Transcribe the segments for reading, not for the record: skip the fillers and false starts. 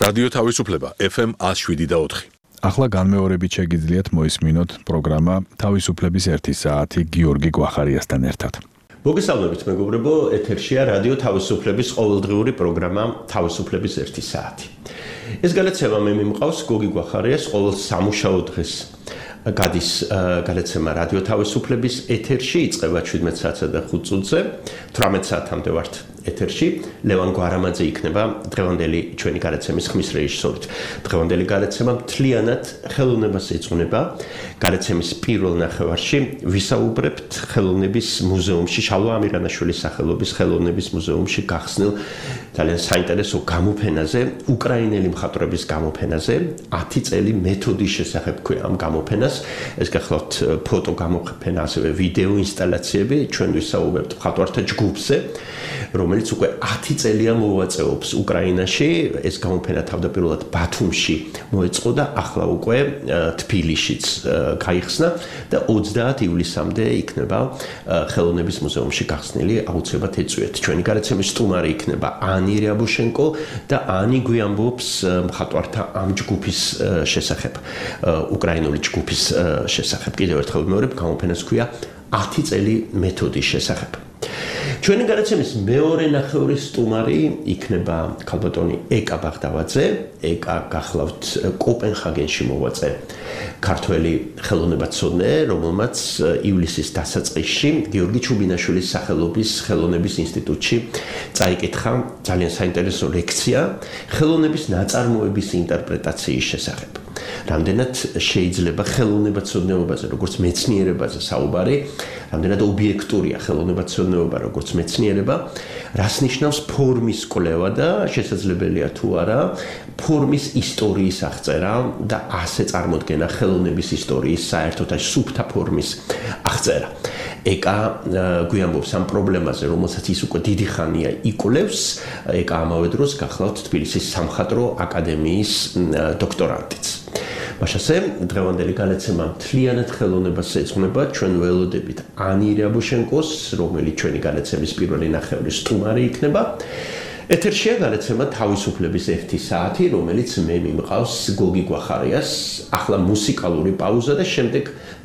რადიო თავისუფლება FM 107.4. ახლა განმეორებით შეგიძლიათ მოისმინოთ პროგრამა თავისუფლების 1 საათი გიორგი გვახარიასთან ერთად. მოგესალმებით მეგობრებო, ეთერშია რადიო თავისუფლების ყოველდღიური პროგრამა თავისუფლების 1 საათი. ეს გადაცემა მე მიმყავს გოგი გვახარიას ყოველ სამუშაო დღეს. გადის გადაცემა რადიო თავისუფლების ეთერში, იწყება 17 საათსა და 5 წუთზე, 18 საათამდე ვართ ეთერში. ლევან გვარამაძე იქნება დღევანდელი ჩვენი გადაცემის ხმის რეჟისორით. დღევანდელი გადაცემა მთლიანად ხელოვნებას ეძღვნება. გადაცემის პირველ ნახევარში ვისაუბრებთ ხელოვნების მუზეუმში, შალვა ამირანაშვილის სახელობის ხელოვნების მუზეუმში გახსნილ ძალიან საინტერესო გამოფენაზე, უკრაინელი მხატვრების გამოფენაზე, 10 წელი მეთოდის შესახებ ქვია ამ გამოფენას. ეს გახლავთ ფოტო გამოფენა, ასევე ვიდეო ინსტალაციები, ჩვენ ვისაუბრებთ მხატვართა ჯგუფზე, რომელიც უკვე 10 წელია მოვაწეობს უკრაინაში. ეს გამოფენა თავდაპირველად ბათუმში მოეწყო და ახლა უკვე თბილისშიც გაიხსნა და 30 ივლისამდე იქნება ხელოვნების მუზეუმში გახსნილი. აუცილებლად ეწვიეთ. ჩვენი გადაცემის სტუმარი იქნება ანი რიაბუშენკო და ანი გვიამბობს მხატვართა ამ ჯგუფის შესახებ, უკრაინული ჯგუფის შესახებ. კიდევ ერთხელ ვიმეორებ, გამოფენას ქვია 10 წელი მეთოდის შესახებ. ჩვენი გადაცემის მეორე ნახევრის სტუმარი იქნება ქალბატონი ეკა ბაღდავაძე. ეკა გახლავთ კოპენჰაგენში მოვაწე ქართველი ხელოვნებაცოდნე, რომელმაც ივლისის დასაწყისში გიორგი ჩუბინაშვილის სახელობის ხელოვნების ინსტიტუტში წაიკითხა ძალიან საინტერესო ლექცია ხელოვნების ნაწარმოების ინტერპრეტაციის შესახებ. რამდენად შეიძლება ხელოვნებაცოდნეობაზე, როგორც მეცნიერებაზე საუბარი, რამდენად ობიექტურია ხელოვნებაცოდნეობა, როგორც მეცნიერება, რას ნიშნავს ფორმის კვლევა და შესაძლებელია თუ არა ფორმის ისტორიის აღწერა და ასე წარმოდგენა ხელოვნების ისტორიის, საერთოდ აი სუფთა ფორმის აღწერა. ეკა გვიამბობს ამ პრობლემაზე, რომელსაც ის უკვე დიდი ხანია იკვლევს. ეკა ამავე დროს გახლავთ თბილისის სამხატვრო აკადემიის დოქტორანტიც. მაშასე დღევანდელი გადაცემა მთლიანად ხელოვნებას ეძღვნება. ჩვენ ველოდებით ანი რიაბუშენკოს, რომელიც ჩვენი გადაცემის პირველი ნახევრის სტუმარი იქნება. ეთერშია გადაცემა თავისუფლების 1 საათი, რომელიც მე მიმყავს გოგი გვახარიას. ახლა მუსიკალური პაუზა და შემდეგ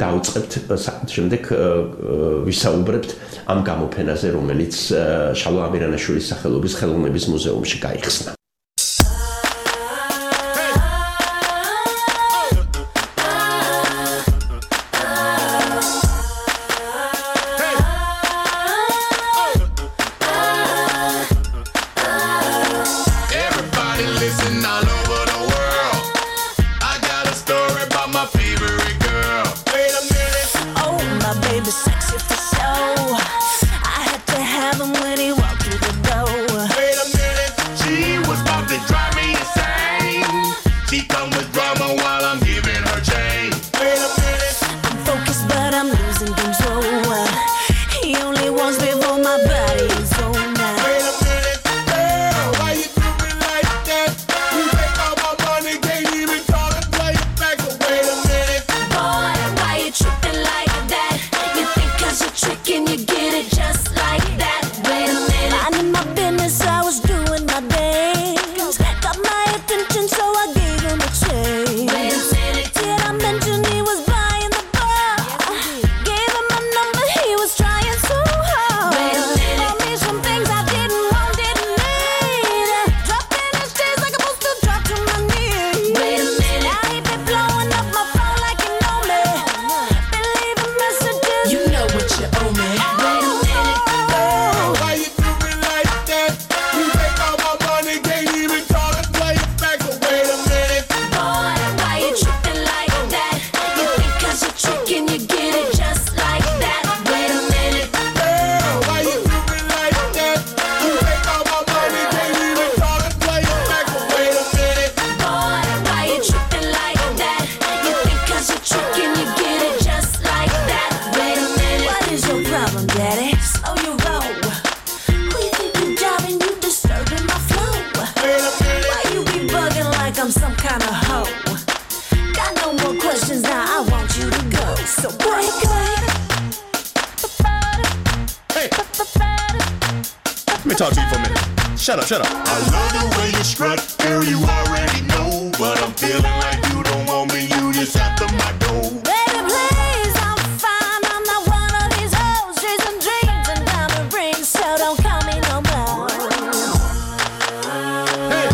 ვისაუბრებთ ამ გამოფენაზე, რომელიც შალვა ამირანაშვილის სახელობის ხელოვნების მუზეუმში გაიხსნა. Let me talk to you for a minute. Shut up. I love the way you strut, girl, you already know. But I'm feeling like you don't want me, you just after my dough. Baby, please, I'm fine. I'm not one of these hoes chasing dreams and diamond rings, so don't call me no more. Hey.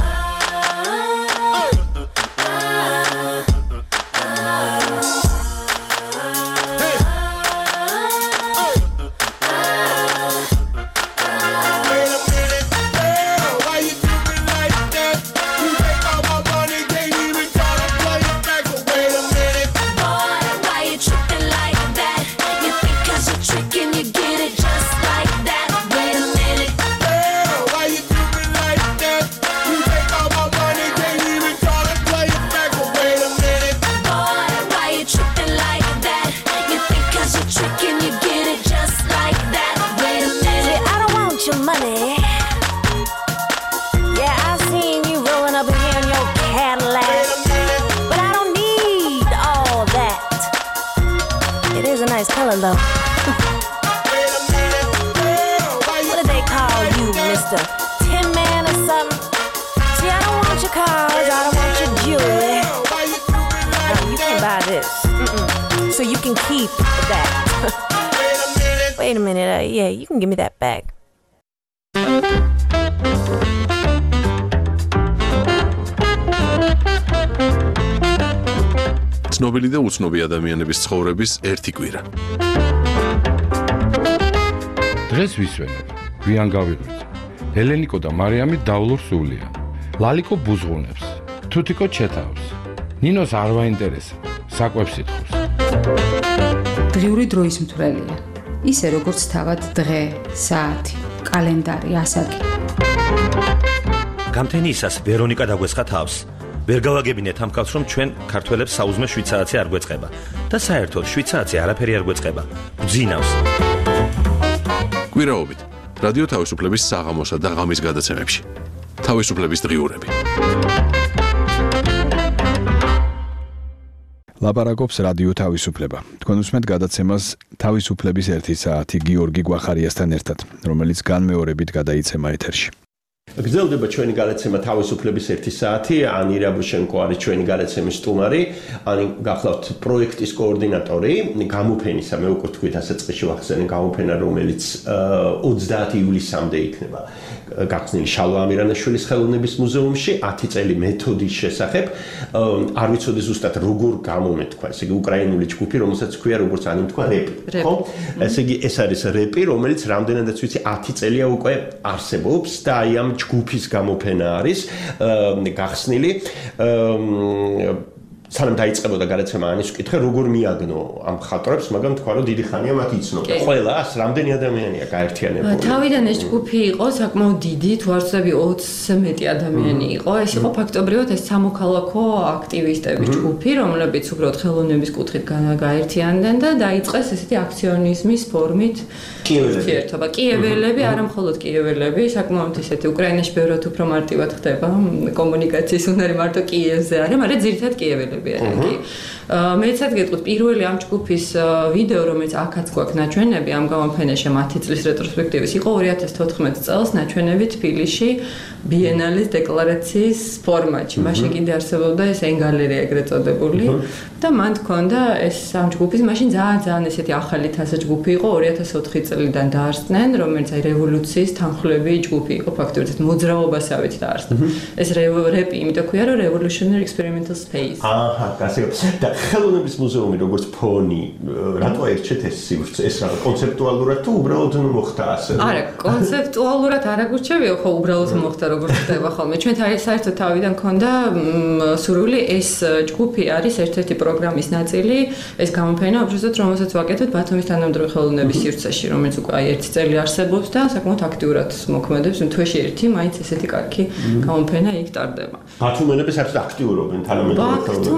Color, what do they call you, Mr. Tin Man or something? See, I don't want your cars, I don't want your jewelry. No, you can't buy this. So you can keep that. Wait a minute, yeah, you can give me that back. ცნობილი და უცნობი ადამიანების ცხოვრების ერთი კვირა. დღეს ვისვენებ, გვიან გავიღვიძე. ელენიკო და მარიამი დავლურ სულია. ლალიკო ბუზღუნებს, თუთიკო ჩეთავს. ნინოს არ ვაინტერესებს, საკვებს ითხოვს. დღიური დროის მთვრელია. ისე როგორც თავად დღე, საათი, კალენდარი, ასაკი. გამთენიისას ვერონიკა დაგვესხა თავს. ვერ გავაგებინეთ ამ კაცს, რომ ჩვენ ქართველებს საუზმე შვიცარიცი არ გვეწყება და საერთოდ შვიცარიცი არაფერი არ გვეწყება. გძინავს. კვირაობით რადიო თავისუფლების საღამოსა და ღამის გადაცემებში. თავისუფლების დღიურები. ლაპარაკობს რადიო თავისუფლება. თქვენ უსმენთ გადაცემას თავისუფლების 1 საათი გიორგი გვახარიასთან ერთად, რომელიც განმეორებით გადაიცემა ეთერში. გრძელდება ჩვენი გადაცემა თავისუფლების 1 საათი. ანი რაბუშენკო არის ჩვენი გადაცემის სტუმარი. ანი გახლავთ პროექტის კოორდინატორი, გამოფენისა, მე უკვე თქვით ასე წეში ვახსენე გამოფენა, რომელიც 30 ივლისამდე იქნება გახსნილი შალვა ამირანაშვილის ხელოვნების მუზეუმში 10 წელი მეთოდის შესახებ. არ ვიცოდი ზუსტად როგორ გამომეთქვა, ესე იგი უკრაინული ჯგუფი, რომელსაც ქვია როგორც ანი თქვა რეპი, ხო? ესე იგი ეს არის რეპი, რომელიც რამდენადაც ვიცი 10 წელია უკვე არსებობს და აი ამ ჯგუფის გამოფენა არის გახსნილი. სანამ დაიწყებოდა გადაცემა ანის ვკითხე, როგორ მიაგნო ამ ხატრებს, მაგრამ თქვა რომ დიდი ხანია მათ იცნობდა. ყველას რამდენი ადამიანია გაერთიანებული? თავიდან ეს ჯგუფი იყო საკმაოდ დიდი, თუ არ ვცდები 20-ზე მეტი ადამიანი იყო. ეს იყო ფაქტობრივად ეს სამოქალაქო აქტივისტების ჯგუფი, რომლებიც უბრალოდ ხელოვნების კუთხით გაერთიანდნენ და დაიწყეს ესეთი აქციონიზმის ფორმით ურთიერთობა. კიეველები, არა მხოლოდ კიეველები, საკმაოდ ისეთი უკრაინაში ბევრად უფრო მარტივად ხდება კომუნიკაციის უნარი მარტო კიევზე არა, მაგრამ ძირითადად კიეველები. მეცად გეტყვით პირველი ამ ჯგუფის ვიდეო, რომელიც აქაც გვაქვს ნაჩვენები ამ გამოფენაში 10 წლის რეტროსპექტივის იყო 2014 წელს ნაჩვენები თბილისში ბიენალის დეკლარაციის ფორმატში. მაშინ კიდე არსებობდა ეს ენგალერეა ეგრეთ წოდებული და მან თქონდა ეს ამ ჯგუფის მაშინ ძალიან ესეთი ახალი თასა ჯგუფი იყო 2004 წლიდან დაარსდნენ, რომელიც აი რევოლუციის თანხლები ჯგუფი იყო ფაქტობრივად მოძრაობასავით დაარსდა. ეს რეპი იმიტომ ქვია რომ Revolutionary Experimental Space. აჰა, გასაგებ. და ხელოვნების მუზეუმი როგორც ფონი, რატო ერჩეთ ეს სივრცე? ეს რა კონცეპტუალურად თუ უბრალოდ მოხდა ასე? არა, კონცეპტუალურად არ აგურჩევია, ხო უბრალოდ მოხდა როგორც ხდება ხოლმე. ჩვენ საერთოდ თავიდან ქონდა სურვილი ეს ჯგუფი არის ერთ-ერთი პროგრამის ნაწილი, ეს გამოფენა, უბრალოდ რომელსაც ვაკეთებთ ბათუმის თანამედროვე ხელოვნების სივრცეში, რომელიც უკვე აი 1 წელი არსებობს და საკმაოდ აქტიურად მოქმედებს, თვეში ერთი მაინც ესეთი კარგი გამოფენა იქ ტარდება. ბათუმელები საერთოდ აქტიურობენ თანამედროვე ხელოვნებას.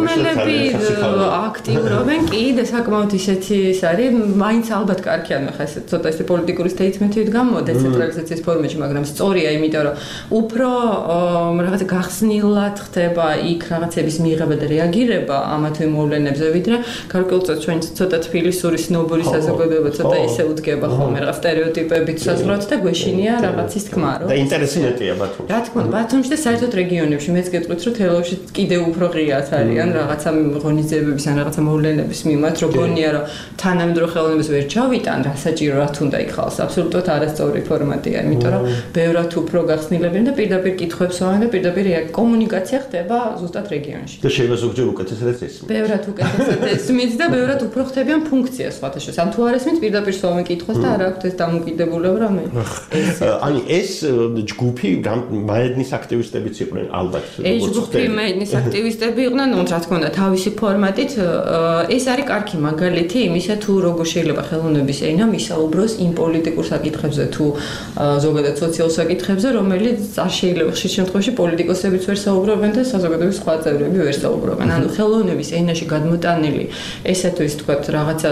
რომლები აქტიურობენ, კიდე საკმაოდ ისეთი ის არის, მაინც ალბათ კარგია, მე ხა ესეთ ცოტა ისე პოლიტიკური სტეიტმენტით გამო დეცენტრალიზაციის ფორმაში, მაგრამ სწორია, იმიტომ რომ უფრო რაღაცა გახსნილად ხდება იქ რაღაცების მიღება და რეაგირება ამა თუ იმ მოვლენებზე, ვიდრე გარკვეულწილად ჩვენ ცოტა თბილისური სნობური საზოგადოება ცოტა ისე უდგება ხოლმე რაღაც სტერეოტიპებით საზღვრად და გვეშინია რაღაცის თქმა, რომ და ინტერესი მეტია ბათუმში. რა თქმა უნდა, ბათუმში და საერთოდ რეგიონებში მეც გეტყვით, რომ თელავში კიდევ უფრო ღიად არიან რაღაცა ღონისძიებების ან რაღაცა მოვლენების მიმართ, რო გონია, რომ თანამედროვე ხელოვნებას ვერ ჩავიტან, რა საჭირო რა თუნდა იქ ხალხს, აბსოლუტურად არასწორი ფორმატია, იმიტომ რომ ბევრად უფრო გახსნილებიან და პირდაპირ კითხვებს ვამენ და პირდაპირ კომუნიკაცია ხდება ზუსტად რეგიონში. და შეიძლება ზოგჯერ უკეთესად ესმის. ბევრად უკეთესად ესმის და ბევრად უფრო ხდებიან ფუნქციას სხვათა შორის. ან თუ არ ესმის, პირდაპირ ვამენ კითხვას და არ აქვს ეს დამოკიდებულება რომ ani ეს ჯგუფი მაედნის აქტივისტებიც იყვნენ ალბათ. ეს ჯგუფი მაედნის აქტივისტები იყვნენ, ну, რა თქმა უნდა, თავისი ფორმატით ეს არის კარგი მაგალითი იმისა, თუ როგორ შეიძლება ხელოვნების ენა მისაუბროს იმ პოლიტიკურ საკითხებზე თუ ზოგადად სოციალურ საკითხებზე, რომელიც არ შეიძლება ხშირ შემთხვევაში პოლიტიკოსებიც ვერ საუბრობენ და საზოგადოების სხვა წევრები ვერ საუბრობენ. ანუ ხელოვნების ენაში გადმოტანილი ესა თუ ის თქვა რაღაცა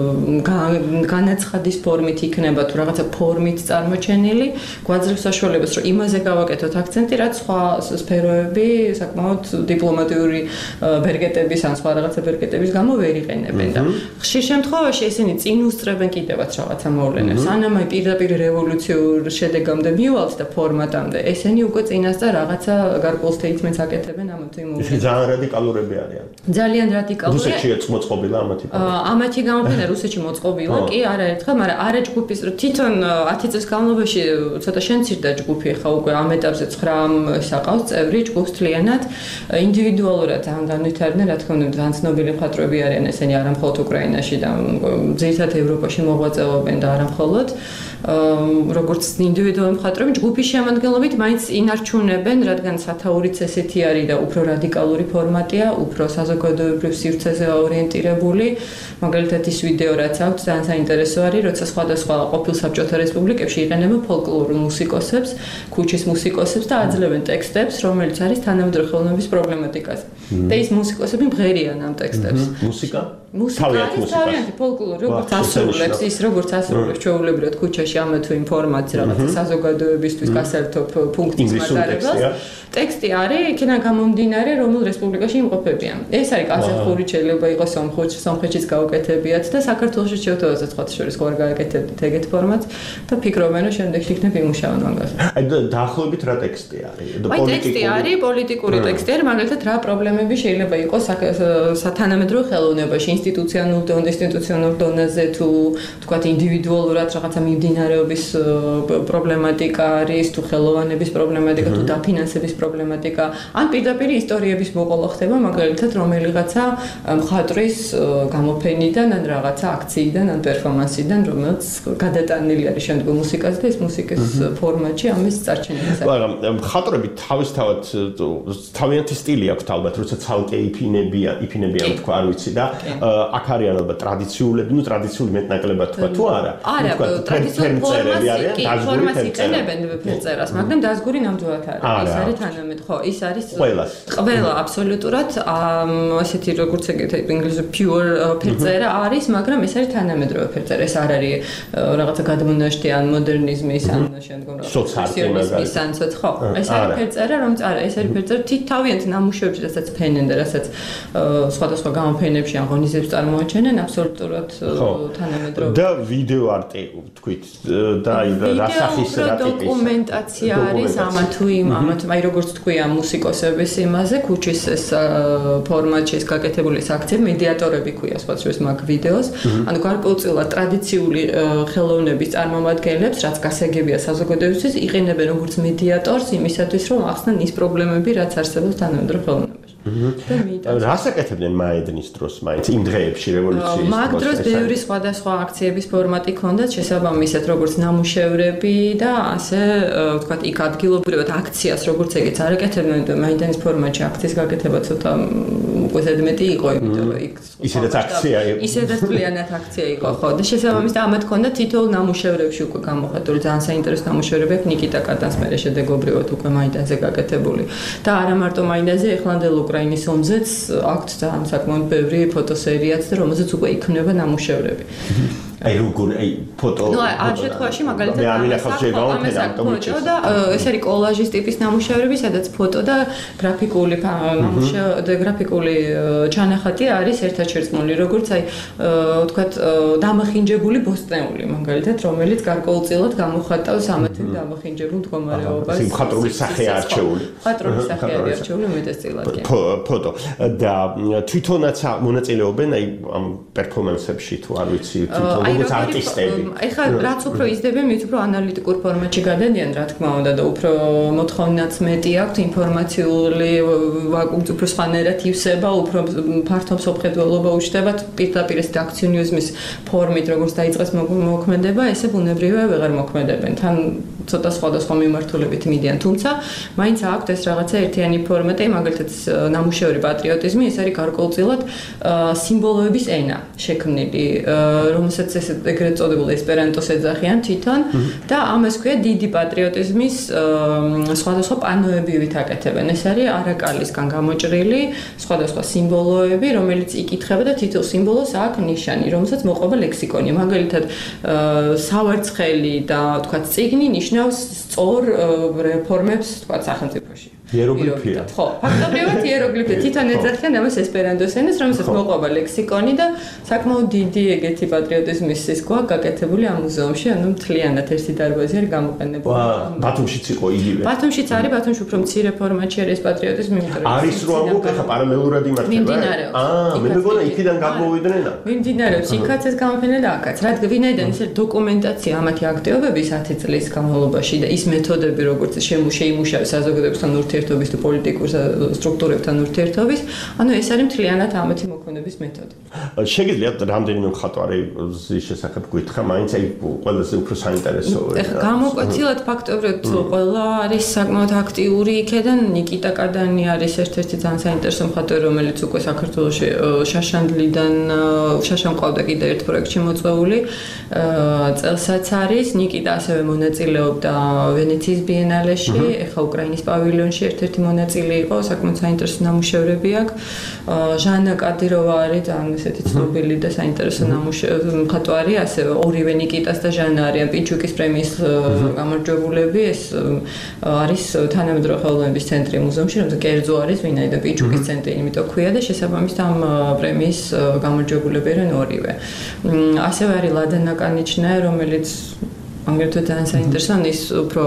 განაცხადის ფორმით იქნება თუ რაღაცა ფორმით წარმოჩენილი, გვაძლევს საშუალებას, რომ იმაზე გავაკეთოთ აქცენტი, რაც სხვა სფეროები საკმაოდ დიპლომატიური ბერგეტების ან სხვა რაღაცა ბერგეტების გამო ვერ იყენებენ და ხშირ შემთხვევაში ესენი წინ უსწრებენ კიდევაც რაღაცა მოვლენებს. სანამ აი პირდაპირ რევოლუციურ შედეგამდე მივალთ და ფორმატამდე, ესენი უკვე წინასწარ რაღაცა გარკვეულ სტეიტმენტს აკეთებენ ამ თუ იმ მოვლენებს. ძალიან რადიკალურები არიან. ძალიან რადიკალურია. რუსეთშია მოწყობილა ამათი. ამათი გამოფენა რუსეთში მოწყობილა, კი, არაერთხელ, მაგრამ არა ჯგუფის, თვითონ 10 წელს განმავლობაში ცოტა შემცირდა ჯგუფი, ხა უკვე ამ ეტაპზე 9 საყავს წევრი ჯგუფს თლიანად, ინდივიდუალურად ძალიან განვითარდნენ, რა თქმა უნდა, ძალიან ცნობილი მხატვრები არიან ესენი არა მხოლოდ უკრაინაში და ძირითადად ევროპაში მოღვაწეობენ და არა მხოლოდ როგორც ინდივიდუალური მხატვრები ჯგუფის შემადგენლობით მაინც ინარჩუნებენ, რადგან სათაურიც ესეთი არის და უფრო რადიკალური ფორმატია, უფრო საზოგადოებრივ სივრცეზე ორიენტირებული. მაგალითად ის ვიდეო რაც აქვს ძალიან საინტერესო არის, როცა სხვადასხვა ყოფილ საბჭოთა რესპუბლიკებში იყენებენ ფოლკლორულ მუსიკოსებს, ქუჩის მუსიკოსებს და აძლევენ ტექსტებს, რომელიც არის თანამედროვე ხელოვნების პრობლემატიკაზე. და ის მუსიკოსები მღერიან ამ ტექსტებს. მუსიკა? თავიანთი ფოლკლორი, როგორც ასრულებს, ის როგორც ასრულებს ჩვეულებრივად ქუჩაში ამ თუ იმ ფორმატს რაღაცა საზოგადოებისთვის გასაერთო ფუნქციის მატარებელს. ტექსტი არის იქიდან გამომდინარე, რომელ რესპუბლიკაში იმყოფებიან. ეს არის კაზახური, შეიძლება იყოს სომხეთშიც გაუკეთებიათ და საქართველოში შევთავაზეთ სხვათა შორის ხო არ გააკეთებთ ეგეთ ფორმატს და ფიქრობენ, რომ შემდეგში იქნება იმუშავონ მაგაზე. აი დაახლოებით რა ტექსტი არის? ტექსტი არის პოლიტიკური ტექსტი არის, მაგალითად რა პრობლემები შეიძლება იყოს სათანამედროვე ხელოვნებაში, ინსტიტუციონალურ დონეზე თუ თქვათ ინდივიდუალურად რაღაცა მიმდინარეობის პრობლემატიკა არის, თუ ხელოვანების პრობლემატიკა, თუ დაფინანსების პრობლემატიკა, ან პირდაპირ ისტორიების მოყოლა ხდება, მაგალითად რომელიღაცა მხატვრის გამოფენიდან, ან რაღაცა აქციიდან, ან პერფორმანსიდან, რომელიც გადატანილი არის შემდგომ მუსიკაზე და ეს მუსიკის ფორმატში ამის წარჩენილი. მაგრამ მხატვრები თავისთავად თავიანთი სტილი აქვთ ალბათ, როცა ცალკე იფინებიან თქვა, არ ვიცი და აქ არიან ალბათ ტრადიციულები, ну ტრადიციული მეტნაკლებად თქვა თუ არა? არა, ტრადიციული ფორმას იყენებენ ფერწერას, მაგრამ დაზგური ნამდვილად არის. ის არის თანამედროვე, ხო, ის არის ყველა აბსოლუტურად ასეთი როგორც ეგეთი ინგლისური pure ფერწერა არის, მაგრამ ეს არის თანამედროვე ფერწერა, ეს არ არის რაღაცა გადმონაშთი ან მოდერნიზმის ან შემდგომ სოციალიზმის ან ხო, ეს არის ფერწერა, რომელიც არა, ეს არის ფერწერა თავიანთ ნამუშევრებში, რასაც ფენენ და რასაც სხვადასხვა გამოფენებში ან ღონისძიებებს წარმოაჩენენ, აბსოლუტურად თანამედროვე. და ვიდეო არტი თქვით და რა სახის რა ტიპის დოკუმენტაცია არის ამა თუ იმ აი როგორც თქვია მუსიკოსების იმაზე, ქუჩის ეს ფორმატში ეს გაკეთებული ეს აქციები მედიატორები ქვია სხვა შორის მაგ ვიდეოს. ანუ გარკვეულწილად ტრადიციული ხელოვნების წარმომადგენლებს, რაც გასაგებია საზოგადოებისთვის, იყენებენ როგორც მედიატორს იმისათვის, რომ ახსნან ის პრობლემები, რაც არსებობს თანამედროვე ხელოვნებაში. რას აკეთებდნენ მაედნის დროს მაინც იმ დღეებში რევოლუციის დროს? მაგ დროს ბევრი სხვადასხვა აქციების ფორმატი ჰქონდათ შესაბამისად, როგორც ნამუშევრები და ასე ვთქვათ, იქ ადგილობრივად აქციას როგორც ეგეც არ აკეთებდნენ მაედნის ფორმატში აქციის გაკეთება ცოტა უკვე ზედმეტი იყო, იმიტომ რომ იქ ისედაც აქცია იყო. ისედაც მთლიანად აქცია იყო, ხო. და შესაბამისად ამათ ქონდა თითოეულ ნამუშევრებში უკვე გამოხატული ძალიან საინტერესო ნამუშევრები აქვს ნიკიტა კატანს მერე შედეგობრივად უკვე მაიდანზე გაკეთებული. და არა მარტო მაიდანზე, ეხლანდელ უკრაინის ომზეც აქვთ ძალიან საკმაოდ ბევრი ფოტოსერიაც და რომელზეც უკვე იქნება ნამუშევრები. აი როგორ აი ფოტო ნუ ამ შემთხვევაში მაგალითად ამას და ეს არის კოლაჟის ტიპის ნამუშევრები, სადაც ფოტო და გრაფიკული გრაფიკული ჩანახატი არის ერთად შერწყმული, როგორც აი ვთქვათ დამახინჯებული ბოსტნეული, მაგალითად, რომელიც გარკვეულწილად გამოხატავს ამათი დამახინჯებულ მდგომარეობას. ეს მხატვრული სახე არჩეული. მხატვრული სახე არის არჩეული უმეტესწილად. ფოტო და თვითონაც მონაწილეობენ აი ამ პერფორმანსებში თუ არ ვიცი თვითონ როგორც არტისტები. ეხლა რაც უფრო იზრდებიან, მით უფრო ანალიტიკურ ფორმატში გადადიან, რა თქმა უნდა, და უფრო მოთხოვნაც მეტი აქვს ინფორმაციული ვაკუუმს უფრო სხვანაირად ივსება, უფრო ფართო მსოფლმხედველობა უჩნდებათ პირდაპირ ეს აქციონიზმის ფორმით, როგორც დაიწყეს მოქმედება, ესე ბუნებრივია ვეღარ მოქმედებენ. თან ცოტა სხვადასხვა მიმართულებით მიდიან, თუმცა მაინც აქვს ეს რაღაცა ერთიანი ფორმატი, მაგალითად ნამუშევრი პატრიოტიზმი, ეს არის გარკვეულწილად სიმბოლოების ენა შექმნილი, რომელსაც ეგრეთ წოდებულ ესპერანტოს ეძახიან თვითონ და ამას ქვია დიდი პატრიოტიზმის სხვადასხვა პანოები ვითაკეთებენ. ეს არის არაკალისგან გამოჭრილი სხვადასხვა სიმბოლოები, რომელიც იკითხება და თითოეულ სიმბოლოს აქვს ნიშანი, რომელსაც მოყვება ლექსიკონი. მაგალითად, სავარცხელი და თქვათ წიგნი ნიშნავს სწორ რეფორმებს, თქვათ სახელმწიფოში. იეროგლიფია. ხო, ფაქტობრივად იეროგლიფია. თვითონ ეძახიან ამას ესპერანტოს ენას, რომელსაც მოყვება ლექსიკონი და საკმაოდ დიდი ეგეთი პატრიოტიზმის ის გვაქვს გაკეთებული ამ მუზეუმში, ანუ მთლიანად ერთი დარბაზი არის გამოყენებული. ბათუმშიც იყო იგივე. ბათუმშიც არის, ბათუმში უფრო მცირე ფორმატში არის პატრიოტიზმი, იმიტომ რომ არის რო ამბობ, ხა პარალელურად იმართება. მიმდინარეობს. მე მეგონა იქიდან გამოვიდნენ. მიმდინარეობს, იქაც ეს გამოფენა და აქაც. რა ვინაიდან ეს დოკუმენტაცია ამათი აქტივობების 10 წლის განმავლობაში და ის მეთოდები, როგორც შეიმუშავეს საზოგადოებასთან ურთიერთობის თუ პოლიტიკურ სტრუქტურებთან ურთიერთობის, ანუ ეს არის მთლიანად ამათი მოქმედების მეთოდი. შეგიძლიათ რამდენიმე მხატვარი შესახებ გითხრა, მაინც აი ყველაზე უფრო საინტერესოა. ეხლა გამოკვეთილად ფაქტობრივად ყველა არის საკმაოდ აქტიური იქიდან, ნიკიტა კადანი არის ერთ-ერთი ძალიან საინტერესო მხატვარი, რომელიც უკვე საქართველოში შაშანდლიდან შაშამ ყავდა კიდე ერთ პროექტში მოწვეული წელსაც არის. ნიკიტა ასევე მონაწილეობდა ვენეციის ბიენალეში, ეხლა უკრაინის პავილიონში ერთ-ერთი მონაწილე იყო, საკმაოდ საინტერესო ნამუშევრები აქვს. ჟანა კადიროვა არის ძალიან ესეთი ცნობილი და საინტერესო მხატვარი, ასევე ორივე ნიკიტას და ჟანა არიან პინჩუკის პრემიის გამარჯვებულები. ეს არის თანამედროვე ხელოვნების ცენტრი მუზეუმში, რომელსაც კერძო არის, ვინაიდან პინჩუკის ცენტრი, იმიტომ ქვია და შესაბამისად ამ პრემიის გამარჯვებულები არიან ორივე. ასევე არის ლადა ნაკანიჩნა, რომელიც აგრეთვე ძალიან საინტერესო, ის უფრო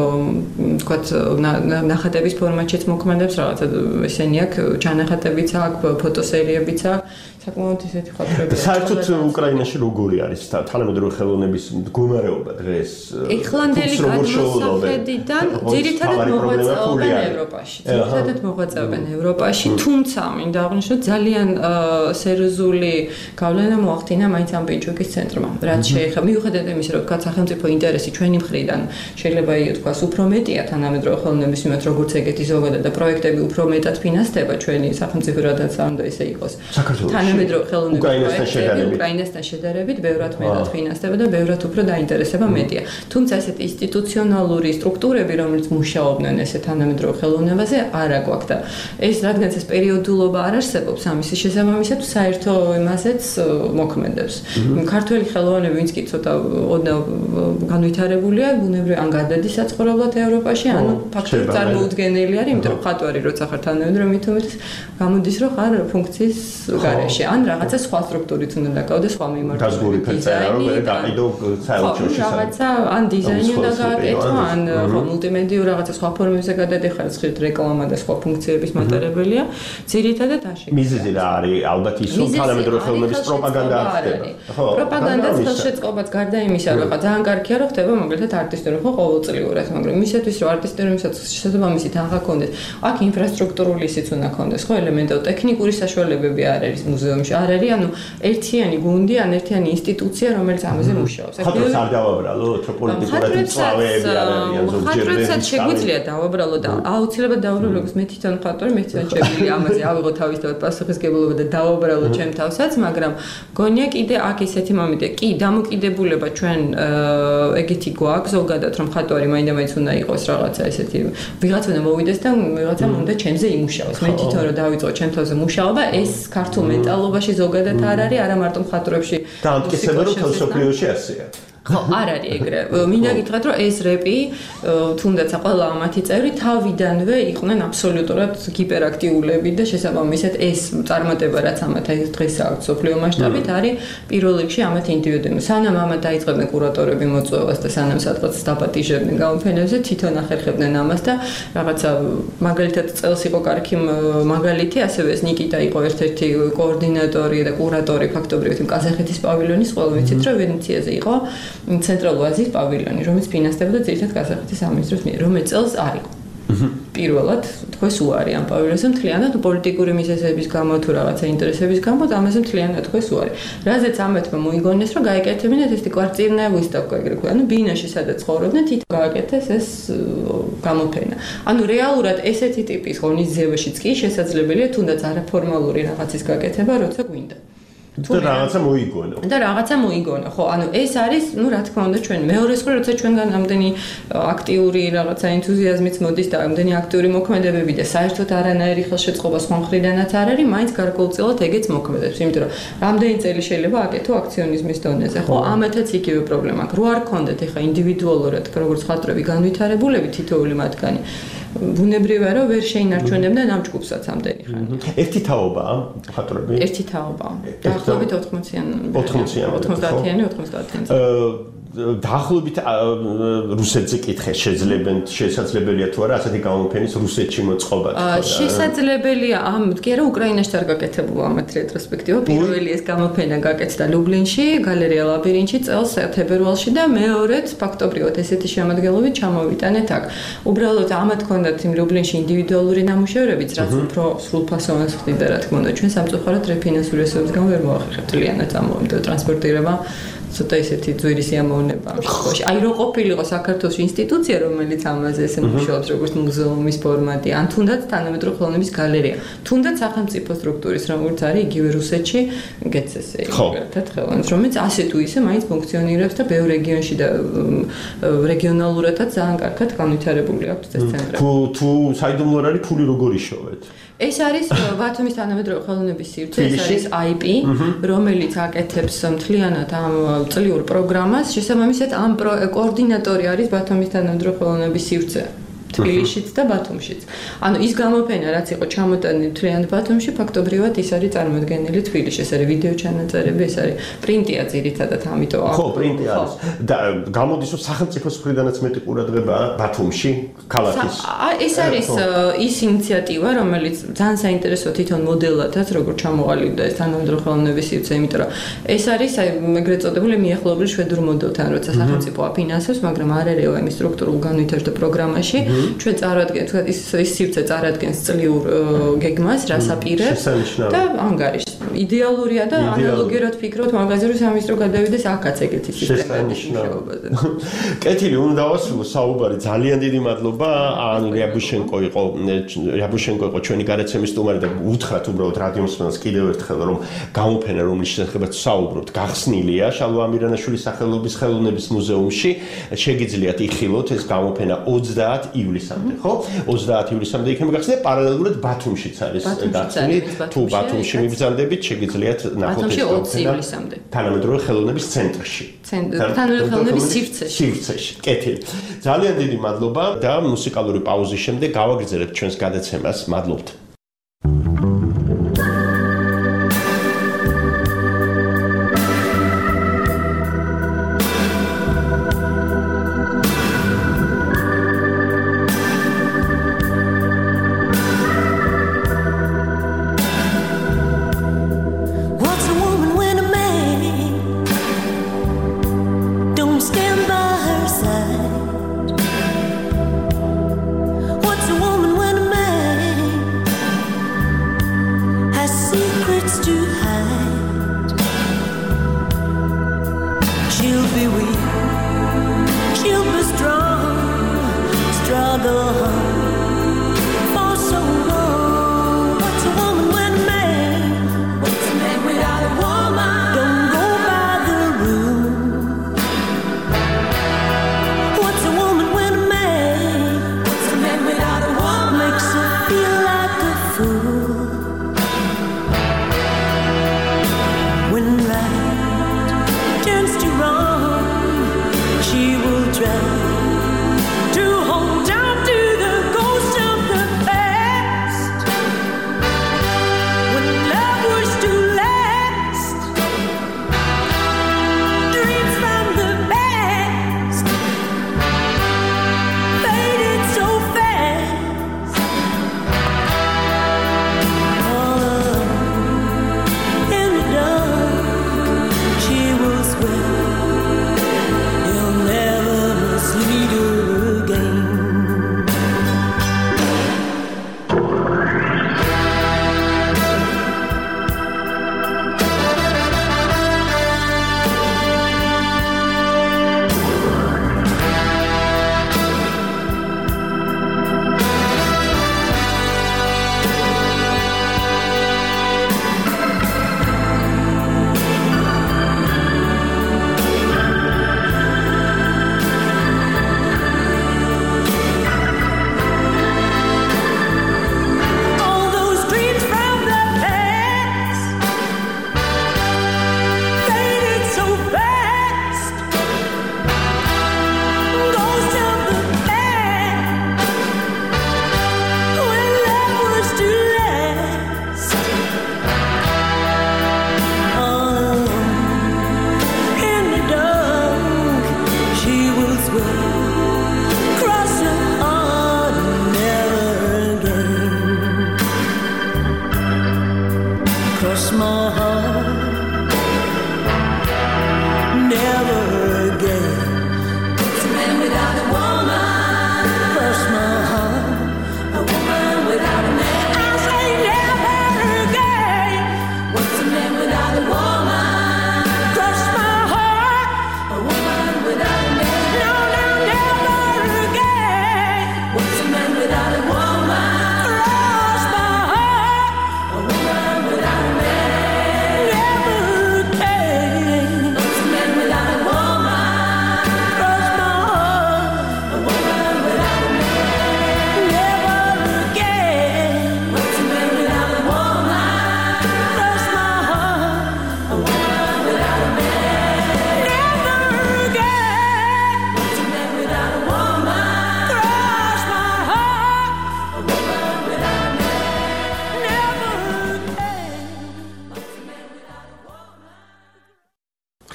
თქვათ ნახატების ფორმატშიც მოქმედებს, რაღაცა ესენი აქვს, ჩანახატებიც აქვს, ფოტოსერიებიც აქვს. საკმაოდ ისეთი ხატრები. საერთოდ უკრაინაში როგორი არის თანამედროვე ხელოვნების მდგომარეობა დღეს? ეხლანდელი გადმოსახედიდან ძირითადად მოღვაწეობენ ევროპაში. ძირითადად მოღვაწეობენ ევროპაში, თუმცა მინდა აღვნიშნოთ ძალიან სერიოზული გავლენა მოახდინა მაინც ამ პინჩუკის ცენტრმა. რაც შეეხება მიუხედავად იმისა, რომ თქვა სახელმწიფო ინტერესი ჩვენი მხრიდან შეიძლება ითქვას უფრო მეტია თანამედროვე ხელოვნების მიმართ, როგორც ეგეთი ზოგადად და პროექტები უფრო მეტად ფინანსდება ჩვენი სახელმწიფო რადაც არ უნდა ესე იყოს. თანამედროვე ხელოვნების პროექტები უკრაინასთან შედარებით ბევრად მეტად ფინანსდება და ბევრად უფრო დაინტერესება მეტია. თუმცა ესეთი ინსტიტუციონალური სტრუქტურები, რომელიც მუშაობდნენ ესე თანამედროვე ხელოვნებაზე, არ აგვაქვს და ეს რადგანაც ეს პერიოდულობა არ არსებობს ამის შესაბამისად საერთო იმაზეც მოქმედებს. ქართველი ხელოვნები, ვინც კი ცოტა ოდნავ განვითარებულია, ბუნებრივია ან გადადის საცხოვრებლად ევროპაში, ან ფაქტობრივად წარმოუდგენელი არის, იმიტომ რომ ხატვარი როცა ხარ თანამედროვე მითუმეტეს გამოდის, რომ ხარ ფუნქციის გარეშე, ან რაღაცა სხვა სტრუქტურით უნდა დაკავდეს, სხვა მიმართულებით. დიზაინი, გაყიდო საერთოში. რაღაცა ან დიზაინი უნდა გააკეთო, ან მულტიმედიურ რაღაცა სხვა ფორმებზე გადადიხარ, ხშირად რეკლამა და სხვა ფუნქციების მატარებელია. ძირითადად აშეკ. მიზეზი რა არის? ალბათ ის რომ თანამედროვე ხელოვნების პროპაგანდა ხდება. ხო, პროპაგანდაც ხელშეწყობაც გარდა იმისა, რომ ძალიან კარგია რომ ხდება მაგალითად არტისტური ხო ყოველწლიურად, მაგრამ იმისათვის რომ არტისტური შესაძლებლობამისი თანხა კონდეს, აქ ინფრასტრუქტურული ისიც უნდა კონდეს, ხო ელემენტო ტექნიკური საშუალებები არ არის მუზეუმში. მუზეუმში. არ არის, ანუ ერთიანი გუნდი, ან ერთიანი ინსტიტუცია, რომელიც ამაზე მუშაობს. ხატრებს არ დავაბრალოთ, რომ პოლიტიკურად მწვავეები არ არიან ზოგჯერ. ხატრებსაც შეგვიძლია დავაბრალოთ და აუცილებლად დავაბრალოთ, როგორც მე თვითონ ხატვარი, მე თვითონ შეგვიძლია ამაზე ავიღო თავისთავად პასუხისგებლობა და დავაბრალოთ ჩემ თავსაც, მაგრამ გონია კიდე აქ ისეთი მომენტია, კი, დამოკიდებულება ჩვენ ეგეთი გვაქვს ზოგადად, რომ ხატვარი მაინდა-მაინც უნდა იყოს რაღაცა ესეთი, ვიღაც უნდა მოვიდეს და ვიღაცამ უნდა ჩემზე იმუშაოს. მე თვითონ რომ დავიწყო ჩემ თავზე მუშაობა, ეს ქართულ მენტალობაში ზოგადად არ არის, არა მარტო მხატვრებში. და ამტკიცება რომ თელსოფლიოში ასეა. ხო, არ არის ეგრე. მინდა გითხრათ, რომ ეს რეპი, თუნდაც ყველა მათი წევრი თავიდანვე იყვნენ აბსოლუტურად ჰიპერაქტიულები და შესაბამისად ეს წარმატება, რაც ამათ დღეს აქვს სოფლიო მასშტაბით, არის პირველ რიგში ამათ ინდივიდუები. სანამ ამათ დაიწყებდნენ კურატორები მოწვევას და სანამ სადღაც დაპატიჟებდნენ გამოფენებზე, თვითონ ახერხებდნენ ამას და რაღაცა მაგალითად წელს იყო კარგი მაგალითი, ასევე ეს ნიკიტა იყო ერთ-ერთი კოორდინატორი და კურატორი ფაქტობრივად იმ კაზახეთის პავილიონის, ყველა ვიცით, რომ ვენეციაზე იყო ცენტრალურ აზიის პავილიონი, რომელიც ფინანსდებოდა ძირითადად კაზახეთის სამინისტროს მიერ, რომელიც წელს არ იყო. პირველად თქოს უარი ამ პავილიონზე მთლიანად პოლიტიკური მიზეზების გამო თუ რაღაცა ინტერესების გამო ამაზე მთლიანად თქოს უარი. რაზეც ამეთმა მოიგონეს, რომ გაეკეთებინათ ეს კვარტირная выставка, ეგრე ქვია, ანუ ბინაში სადაც ცხოვრობდნენ, თვითონ გააკეთეს ეს გამოფენა. ანუ რეალურად ესეთი ტიპის ღონისძიებაშიც კი შესაძლებელია თუნდაც არაფორმალური რაღაცის გაკეთება, როცა გვინდა. და რაღაცა მოიგონო. და რაღაცა მოიგონო. ხო, ანუ ეს არის, ну, რა თქმა უნდა, ჩვენ მეორე მხრივ, როცა ჩვენგან ამდენი აქტიური რაღაცა ენთუზიაზმიც მოდის და ამდენი აქტიური მოქმედებები და საერთოდ არანაირი ხელშეწყობა სხვა მხრიდანაც არ არის, მაინც გარკვეულწილად ეგეც მოქმედებს, იმიტომ რომ რამდენი წელი შეიძლება აკეთო აქციონიზმის დონეზე. ხო, ამათაც იგივე პრობლემა აქვს. რო არ გქონდეთ ეხა ინდივიდუალურად, როგორც ხატრები განვითარებულები თითოეული მათგანი, ბუნებრივია რომ ვერ შეინარჩუნებდნენ ამ ჯგუფსაც ამდენი ხანი. ერთი თაობაა ხატრები? ერთი თაობაა. დაახლოებით 80-იანი. 90-იანი. 90-იანი. დაახლოებით რუსეთზე კითხე შესაძლებელია თუ არა ასეთი გამოფენის რუსეთში მოწყობა თქო. შესაძლებელია ამ კი არა უკრაინაში არ გაკეთებულა ამათ რეტროსპექტივა. პირველი ეს გამოფენა გაკეთდა ლუბლინში, გალერეა ლაბირინთში წელს თებერვალში და მეორეც ფაქტობრივად ესეთი შემადგენლობით ჩამოვიტანეთ აქ. უბრალოდ ამათ ჰქონდათ იმ ლუბლინში ინდივიდუალური ნამუშევრებიც, რაც უფრო სრულფასოვანს ხდიდა, რა თქმა უნდა, ჩვენ სამწუხაროდ რეფინანსური რესურსების გამო ვერ მოახერხებთ ლიანად ამოვიდა ტრანსპორტირება. ცოტა ისეთი ძვირი სიამოვნება ამ შემთხვევაში. აი რო ყოფილიყო საქართველოს ინსტიტუცია, რომელიც ამაზე ესე მუშაობს, როგორც მუზეუმის ფორმატი, ან თუნდაც თანამედროვე ხელოვნების გალერეა, თუნდაც სახელმწიფო სტრუქტურის, როგორც არის იგივე რუსეთში GCC, ერთად ხელოვნების, რომელიც ასე თუ ისე მაინც ფუნქციონირებს და ბევრ რეგიონში და რეგიონალურადაც ძალიან კარგად განვითარებული აქვს ეს ცენტრები. თუ საიდუმლო არის ფული როგორ იშოვეთ? ეს არის ბათუმის თანამედროვე ხელოვნების სივრცე, ეს არის IP, რომელიც აკეთებს მთლიანად ამ წლიურ პროგრამას, შესაბამისად ამ კოორდინატორი არის ბათუმის თანამედროვე ხელოვნების სივრცე. თბილისშიც და ბათუმშიც. ანუ ის გამოფენა, რაც იყო ჩამოტანილი მთლიანად ბათუმში, ფაქტობრივად ის არის წარმოდგენილი თბილისში. ეს არის ვიდეო ჩანაწერები, ეს არის პრინტია ძირითადად, ამიტომ ხო, პრინტი არის. და გამოდის რომ სახელმწიფოს მხრიდანაც მეტი ყურადღებაა ბათუმში, ქალაქის. ეს არის ის ინიციატივა, რომელიც ძალიან საინტერესო თვითონ მოდელადაც, როგორ ჩამოყალიბდა ეს თანამედროვე ხელოვნების სივრცე, იმიტომ რომ ეს არის ეგრეთ წოდებული მიახლოებული შვედურ მოდელთან, როცა სახელმწიფო აფინანსებს, მაგრამ არ ერევა იმ სტრუქტურულ განვითარებულ პროგრამაში. ჩვენ წარადგენთ, თქვა ის სივრცე წარადგენს წლიურ გეგმას, რას აპირებს და ანგარიშს. იდეალურია და ანალოგიურად ფიქრობთ მაგაზე, რომ სამინისტრო გადავიდეს აქაც ეგეთი სისტემატიკის მუშაობაზე. კეთილი, უნდა დავასრულო საუბარი. ძალიან დიდი მადლობა. ან რიაბუშენკო იყო ჩვენი გადაცემის სტუმარი და უთხრათ უბრალოდ რადიო მსმენელს კიდევ ერთხელ, რომ გამოფენა, რომლის შესახებაც საუბრობთ, გახსნილია შალვა ამირანაშვილის სახელობის ხელოვნების მუზეუმში. შეგიძლიათ იხილოთ ეს გამოფენა 30 ივლისამდე, ხო? 30 ივლისამდე იქნება გახსნილი, პარალელურად ბათუმშიც არის გახსნილი. თუ ბათუმში მიბრძანდებით, შეგიძლიათ ნახოთ ეს გამოფენა. თანამედროვე ხელოვნების ცენტრში. თანამედროვე ხელოვნების სივრცეში. სივრცეში. კეთილი. ძალიან დიდი მადლობა და მუსიკალური პაუზის შემდეგ გავაგრძელებთ ჩვენს გადაცემას. მადლობთ. What's a woman when a man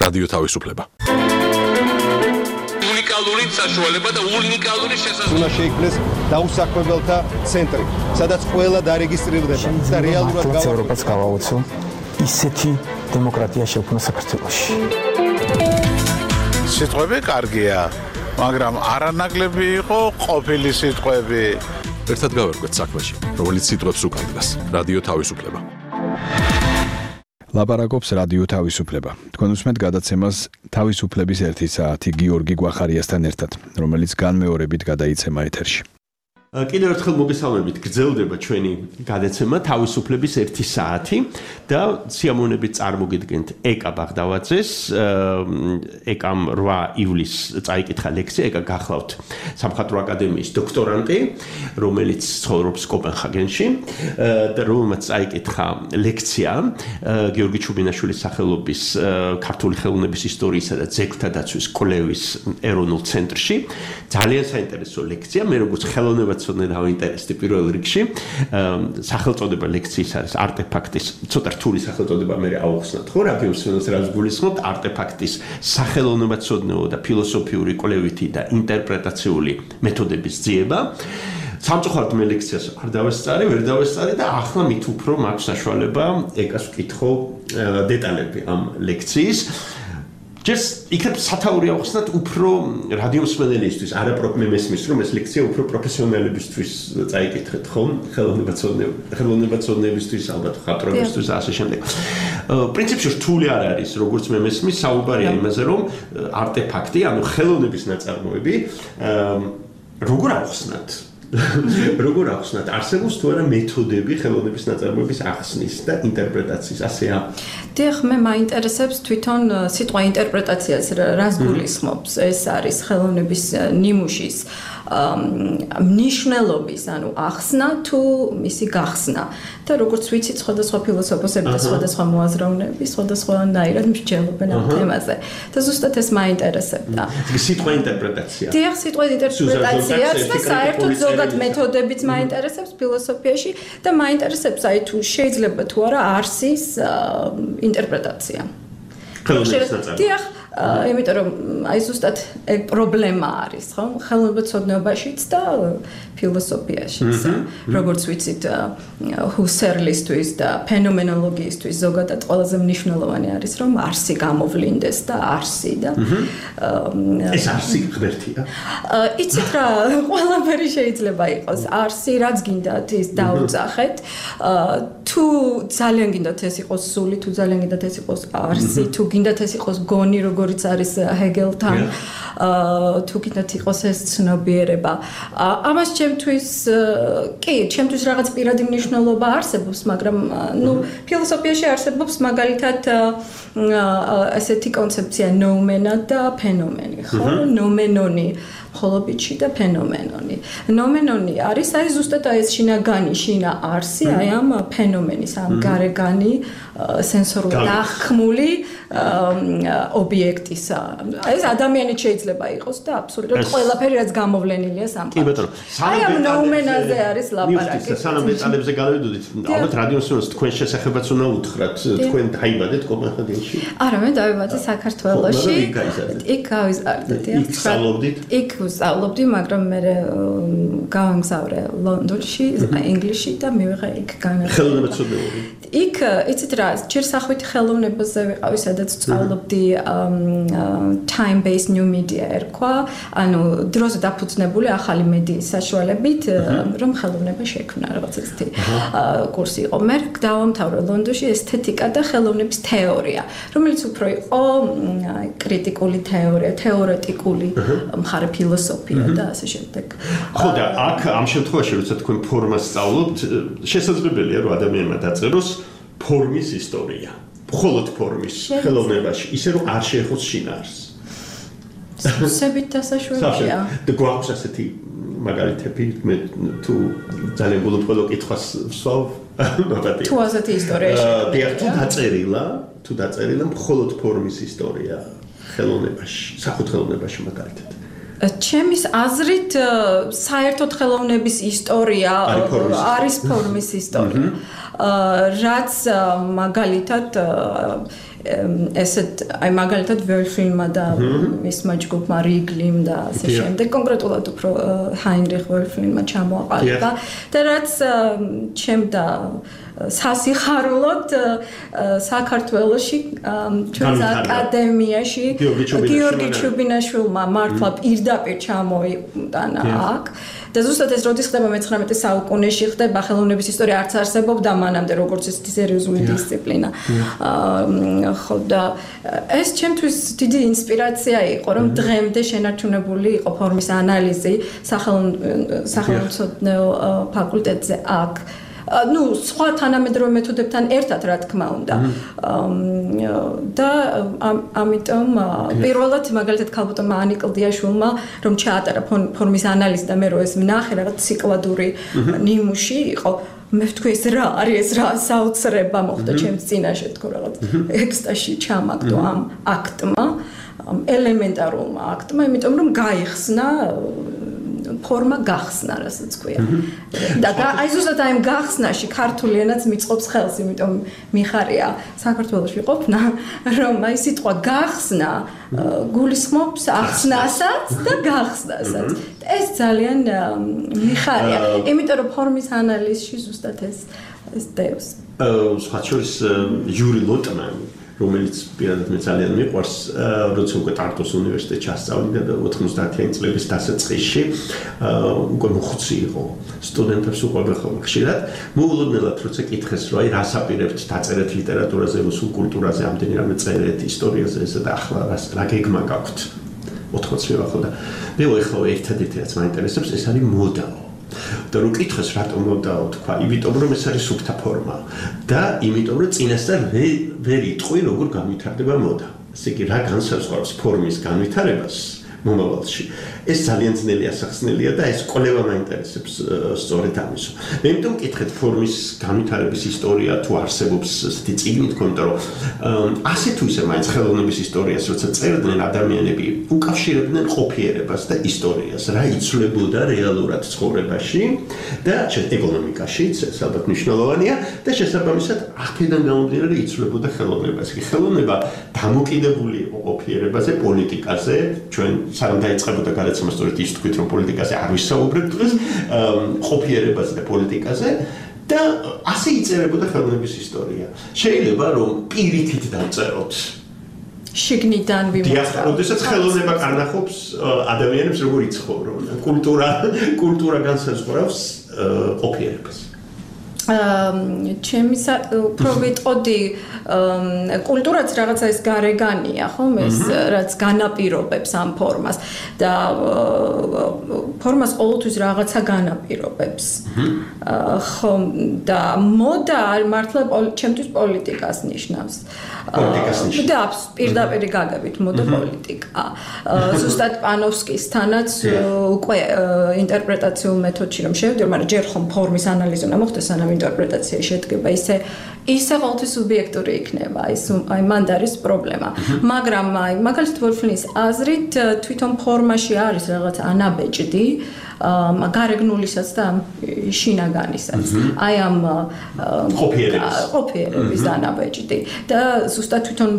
რადიო თავისუფლება. უნიკალური საშუალება და უნიკალური შესაძლებლობა. უნდა შეიქმნეს დაუსაქმებელთა ცენტრი, სადაც ყველა დარეგისტრირდება და რეალურად ევროპას გავაოცო ისეთი დემოკრატია შექმნა საქართველოში. სიტყვები კარგია, მაგრამ არანაკლები იყო ყოფილი სიტყვები. ერთად გავერკვეთ საქმეში, რომელიც სიტყვებს უკარგავს. რადიო თავისუფლება. ლაპარაკობს რადიო თავისუფლება. თქვენ უსმენთ გადაცემას თავისუფლების 1 საათი გიორგი გვახარიასთან ერთად, რომელიც განმეორებით გადაიცემა ეთერში. კიდევ ერთხელ მოგესალმებით, გრძელდება ჩვენი გადაცემა თავისუფლების 1 საათი და სიამოვნებით წარმოგიდგენთ ეკა ბაღდავაძეს. ეკამ 8 ივლისს წაიკითხა ლექცია, ეკა გახლავთ სამხატვრო აკადემიის დოქტორანტი, რომელიც ცხოვრობს კოპენჰაგენში და რომელმაც წაიკითხა ლექცია გიორგი ჩუბინაშვილის სახელობის ქართული ხელოვნების ისტორიისა და ძეგლთა დაცვის კვლევის ეროვნულ ცენტრში. ძალიან საინტერესო ლექცია, მე როგორც ხელოვნება ცოდნე დავინტერესდი პირველ რიგში. სახელწოდება ლექციის არის არტეფაქტის, ცოტა რთული სახელწოდება მე ავხსნათ, ხო, რადიო მსმენელს რაც გულისხმობთ, არტეფაქტის სახელოვნებაცოდნეო და ფილოსოფიური კვლევითი და ინტერპრეტაციული მეთოდების ძიება. სამწუხაროდ მე ლექციას არ დავესწარი, ვერ დავესწარი და ახლა მით უფრო მაქვს საშუალება ეკას ვკითხო დეტალები ამ ლექციის. ჯერ იქნებ სათაური ავხსნათ უფრო რადიო მსმენელისთვის, არა მე მესმის რომ ეს ლექცია უფრო პროფესიონალებისთვის წაიკითხეთ, ხო? ხელოვნებაცოდნეებისთვის, ალბათ ხატრობისთვის და ასე შემდეგ. პრინციპში რთული არ არის, როგორც მე მესმის, საუბარია იმაზე, რომ არტეფაქტი, ანუ ხელოვნების ნაწარმოები, როგორ ავხსნათ? როგორ ახსნათ არსებობს თუ არა მეთოდები ხელოვნების ნაწარმოების ახსნის და ინტერპრეტაციის ასეა? დიახ, მე მაინტერესებს თვითონ სიტყვა ინტერპრეტაციას რას გულისხმობს. ეს არის ხელოვნების ნიმუშის მნიშვნელობის, ანუ ახსნა თუ მისი გახსნა. და როგორც ვიცით, სხვადასხვა ფილოსოფოსები და სხვადასხვა მოაზროვნეები სხვადასხვანაირად მსჯელობენ ამ თემაზე. და ზუსტად ეს მაინტერესებდა. სიტყვა ინტერპრეტაცია. დიახ, სიტყვა ინტერპრეტაციაც და საერთოდ ზოგად მეთოდებიც მაინტერესებს ფილოსოფიაში და მაინტერესებს აი თუ შეიძლება თუ არა არსის ინტერპრეტაცია. დიახ, იმიტომ რომ აი ზუსტად ეგ პრობლემა არის, ხო? ხელოვნებაცოდნეობაშიც და ფილოსოფიაშიც. როგორც ვიცით, ჰუსერლისთვის და ფენომენოლოგიისთვის ზოგადად ყველაზე მნიშვნელოვანი არის, რომ არსი გამოვლინდეს და არსი და ეს არსი ღმერთია. იცით რა, ყველაფერი შეიძლება იყოს. არსი, რაც გინდათ ის დაუძახეთ. თუ ძალიან გინდათ ეს იყოს სული, თუ ძალიან გინდათ ეს იყოს არსი, თუ გინდათ ეს იყოს გონი, როგორც არის ჰეგელთან, თუ გინდათ იყოს ეს ცნობიერება. ამას ჩემთვის ჩემთვის რაღაც პირადი მნიშვნელობა არსებობს, მაგრამ ფილოსოფიაში არსებობს მაგალითად ესეთი კონცეფცია ნოუმენა და ფენომენი, ხო? ნომენონი მხოლობითში და ფენომენონი. ნომენონი არის აი ზუსტად ეს შინაგანი, შინა არსი, აი ამ ფენომენის, ამ გარეგანი სენსორული აღქმული ობიექტის. ეს ადამიანი შეიძლება იყოს და აბსოლუტურად ყველაფერი რაც გამოვლენილია სამყაროში. აი ამ ნოუმენაზე არის ლაპარაკი. სანამ დეტალებზე გავედოდით, ალბათ რადიო მსმენელს თქვენ შესახებაც უნდა უთხრათ, თქვენ დაიბადეთ კოპენჰაგენში? არა, მე დავიბადე საქართველოში. იქ გავიზარდე. იქ სწავლობდით? იქ ვსწავლობდი, მაგრამ მე გავამგზავრე ლონდონში, ინგლისში და მივიღე იქ განათლება. ხელოვნებაცოდნეობა. იქ იცით რა, ჯერ სახვით ხელოვნებაზე ვიყავი, სადაც ვსწავლობდი time based new media ერქვა, ანუ დროზე დაფუძნებული ახალი მედიის საშუალებით, რომ ხელოვნება შექმნა რაღაც ესეთი კურსი იყო. მე დავამთავრე ლონდონში ესთეტიკა და ხელოვნების თეორია, რომელიც უფრო იყო კრიტიკული თეორია, თეორეტიკული მხარე ფილოსოფია და ასე შემდეგ. ხო და აქ ამ შემთხვევაში როცა თქვენ ფორმას სწავლობთ, შესაძლებელია რომ ადამიანმა დაწეროს ფორმის ისტორია. მხოლოდ ფორმის ხელოვნებაში, ისე რომ არ შეეხოს შინაარსს. სებით დასაშველია. და გვაქვს ასეთი მაგალითები, მე თუ ძალიან გულუბრყვილო კითხვას ვსვავ, მაგათი. თუ ასეთი ისტორია შეეხება. თუ დაწერილა მხოლოდ ფორმის ისტორია ხელოვნებაში, სახუთ ხელოვნებაში მაგალითად. ჩემის აზრით საერთოდ ხელოვნების ისტორია არის ფორმის ისტორია. რაც მაგალითად ესეთ აი მაგალითად ვერფლინმა და მისმა ჯგუფმა რიგლიმ და ასე შემდეგ კონკრეტულად უფრო ჰაინრიხ ვერფლინმა ჩამოაყალიბა და რაც ჩემდა სასიხარულოდ საქართველოში ჩვენს აკადემიაში გიორგი ჩუბინაშვილმა მართლა პირდაპირ ჩამოიტანა აქ და ზუსტად ეს როდის ხდება მე-19 საუკუნეში ხდება ხელოვნების ისტორია არც არსებობდა მანამდე როგორც ეს სერიოზული დისციპლინა ხო და ეს ჩემთვის დიდი ინსპირაცია იყო რომ დღემდე შენარჩუნებული იყო ფორმის ანალიზი სახელმწიფო ფაკულტეტზე აქ ну სხვა თანამედროვე მეთოდებთან ერთად რა თქმა უნდა და ამიტომ პირველად მაგალითად ქალბატონმა ანი კლდიაშვილმა რომ ჩაატარა ფორმის ანალიზი და მე რო ეს ვნახე რაღაც ციკლადური ნიმუში იყო მე ვთქვი ეს რა არის ეს რა საოცრება მოხდა ჩემს წინაშე თქო რაღაც ექსტაში ჩამაგდო ამ აქტმა ელემენტარულმა აქტმა იმიტომ რომ გაიხსნა ფორმა გახსნა, რასაც ქვია. და აი ზუსტად აი ამ გახსნაში ქართული ენაც მიწყობს ხელს, იმიტომ მიხარია საქართველოში ყოფნა, რომ აი სიტყვა გახსნა გულისხმობს ახსნასაც და გახსნასაც. ეს ძალიან მიხარია, იმიტომ რომ ფორმის ანალიზში ზუსტად ეს დევს. სხვა შორის ჟური ლოტმანი რომელიც პირადად მე ძალიან მიყვარს, როცა უკვე ტარტუს უნივერსიტეტში ასწავლიდა და 90-იანი წლების დასაწყისში უკვე მოხუცი იყო. სტუდენტებს უყვარდა ხოლმე ხშირად. მოულოდნელად როცა კითხეს, რომ აი რას აპირებთ დაწერეთ ლიტერატურაზე, რუსულ კულტურაზე, ამდენი რამე წერეთ, ისტორიაზე ესა და ახლა რა გეგმა გაქვთ? 80 მივახო და მე ეხლა ერთადერთი რაც მაინტერესებს, ეს არის მოდაო. და რო კითხეს რატომ მოდაო თქვა, იმიტომ რომ ეს არის სუფთა ფორმა და იმიტომ რომ წინასწარ ვერ იტყვი როგორ განვითარდება მოდა. ესე იგი რა განსაზღვრავს ფორმის განვითარებას მომავალში. ეს ძალიან ძნელი ასახსნელია და ეს კვლევა მაინტერესებს სწორედ ამისო. მე იმიტომ მკითხეთ ფორმის განვითარების ისტორია თუ არსებობს ესეთი წიგნი თქო, იმიტომ რომ ასე თუ ისე მაინც ხელოვნების ისტორიას როცა წერდნენ ადამიანები უკავშირებდნენ ყოფიერებას და ისტორიას, რა იცვლებოდა რეალურად ცხოვრებაში და ეკონომიკაშიც, ეს ალბათ მნიშვნელოვანია და შესაბამისად აქედან გამომდინარე იცვლებოდა ხელოვნებას. კი ხელოვნება დამოკიდებული იყო ყოფიერებაზე, პოლიტიკაზე, ჩვენ სანამ დაიწყებოდა გადაცემა სწორედ ის თქვით რომ პოლიტიკაზე არ ვისაუბრებთ დღეს, ყოფიერებაზე და პოლიტიკაზე და ასე იწერებოდა ხელოვნების ისტორია. შეიძლება რომ პირიქით დავწეროთ შიგნიდან ვიმოწმოთ. როდესაც ხელოვნება კარნახობს ადამიანებს როგორ იცხოვრობენ. კულტურა განსაზღვრავს ყოფიერებას. ჩემი უფრო ვიტყოდი კულტურაც რაღაცა ეს გარეგანია, ხომ ეს რაც განაპირობებს ამ ფორმას და ფორმას ყოველთვის რაღაცა განაპირობებს. ხომ და მოდა მართლა ჩემთვის პოლიტიკას ნიშნავს. და პირდაპირ გაგებით მოდა პოლიტიკა. ზუსტად პანოვსკისთანაც უკვე ინტერპრეტაციულ მეთოდში რომ შევდივარ, მაგრამ ჯერ ხომ ფორმის ანალიზი უნდა მოხდეს, სანამ ინტერპრეტაცია შედგება, ისე ყოველთვის სუბიექტური იქნება, აი მანდ არის პრობლემა. მაგრამ აი მაგალითად ვოლფლინის აზრით თვითონ ფორმაში არის რაღაც ანაბეჭდი, გარეგნულისაც და შინაგანისაც. აი ამ ყოფიერების ანაბეჭდი და ზუსტად თვითონ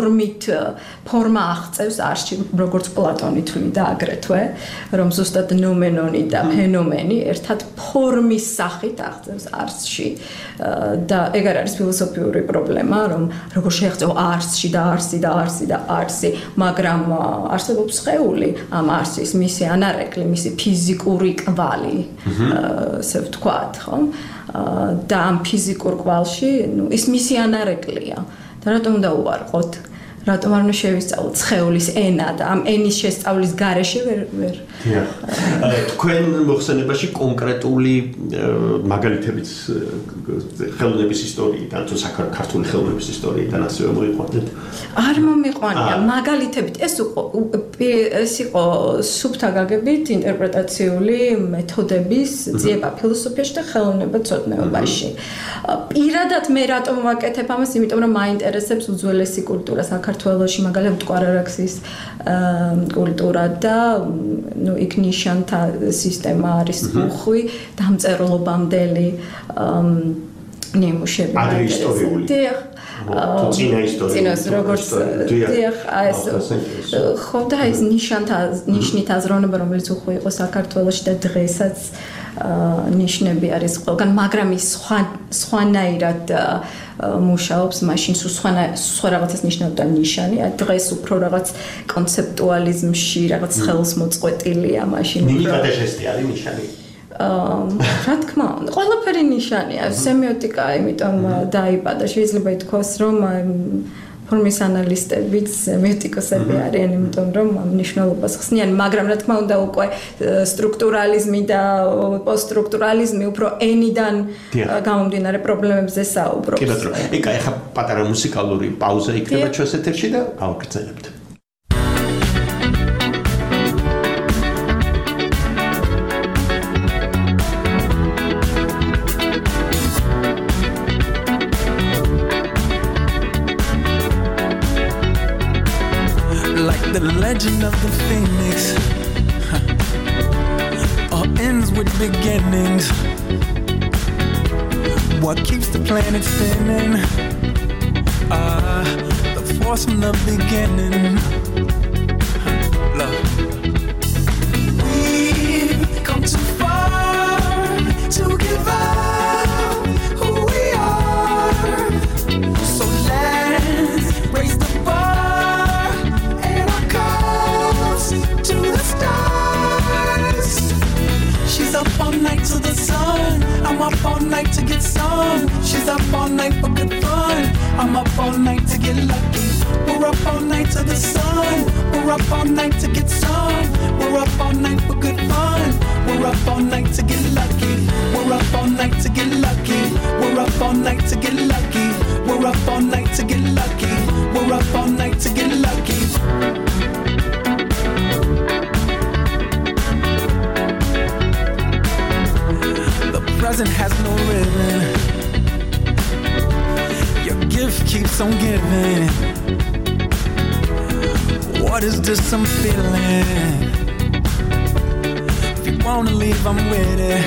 ფორმა აღწევს არსში, როგორც პლატონი თვლიდა აგრეთვე, რომ ზუსტად ნომენონი და ფენომენი ერთად ფორმის სახით აღწევს არსში და ეგ არის ფილოსოფიური პრობლემა, რომ როგორ შეღწევ არსში და არსი და არსი და არსი, მაგრამ არსებობს სხეული ამ არსის, მისი ანარეკლი, მისი ფიზიკური კვალი, ასე ვთქვათ, ხო? და ამ ფიზიკურ კვალში, ის მისი ანარეკლია. და რატომ უნდა უარყოთ? რატომ არ უნდა შევისწავლოთ სხეულის ენა და ამ ენის შესწავლის გარეშე ვერ თქვენ მოხსენებაში კონკრეტული მაგალითებიც ხელოვნების ისტორიიდან თუ საქართველოს ხელოვნების ისტორიიდან ასევე მოიყვანეთ? არ მომიყვანია მაგალითებით, ეს იყო სუფთა გაგებით ინტერპრეტაციული მეთოდების ძიება ფილოსოფიაში და ხელოვნებაცოდნეობაში. პირადად მე რატომ ვაკეთებ ამას, იმიტომ რომ მაინტერესებს უძველესი კულტურა საქართველოში, მაგალითად მტკვარ-არაქსის კულტურა და იქ ნიშანთა სისტემა არის უხვი, დამწერლობამდელი ნიმუშები. ადრეისტორიული. წინა ისტორია. როგორც დიახ, ეს ხო და ეს ნიშნით აზროვნება, რომელიც უხვი იყო საქართველოში და დღესაც ნიშნები არის ყველგან, მაგრამ ის სხვანაირად მუშაობს, მაშინ სხვა რაღაცას ნიშნავდა ნიშანი, დღეს უფრო რაღაც კონცეპტუალიზმში რაღაც ხელს მოწყვეტილია, მაშინ მინიკადა ჟესტი არის ნიშანი. რა თქმა უნდა, ყველაფერი ნიშანია, სემიოტიკა, იმიტომ დაიბადა, შეიძლება ითქვას, რომ ფორმის ანალისტებიც სემიოტიკოსები არიან, იმიტომ რომ ამ მნიშვნელობას ხსნიან, მაგრამ რა თქმა უნდა უკვე სტრუქტურალიზმი და პოსტსტრუქტურალიზმი უფრო ენიდან გამომდინარე პრობლემებზე საუბრობს. კი ბატონო, ეკა ეხა პატარა მუსიკალური პაუზა იქნება ჩვენს ეთერში და გავაგრძელებთ. The legend of the phoenix all ends with beginnings. What keeps the planet spinning? The force from the beginning. Love. We've come too far to give up who we are. So let's raise the bar. To the stars. She's up all night to the sun. I'm up all night to get some. She's up all night for good fun. I'm up all night to get lucky. We're up all night to the sun. We're up all night to get some. We're up all night for good fun. We're up all night to get lucky. We're up all night to get lucky. We're up all night to get lucky. We're up all night to get lucky. We're up all night to get lucky. Present has no ribbon. Your gift keeps on giving. What is this I'm feeling? If you wanna leave, I'm with it.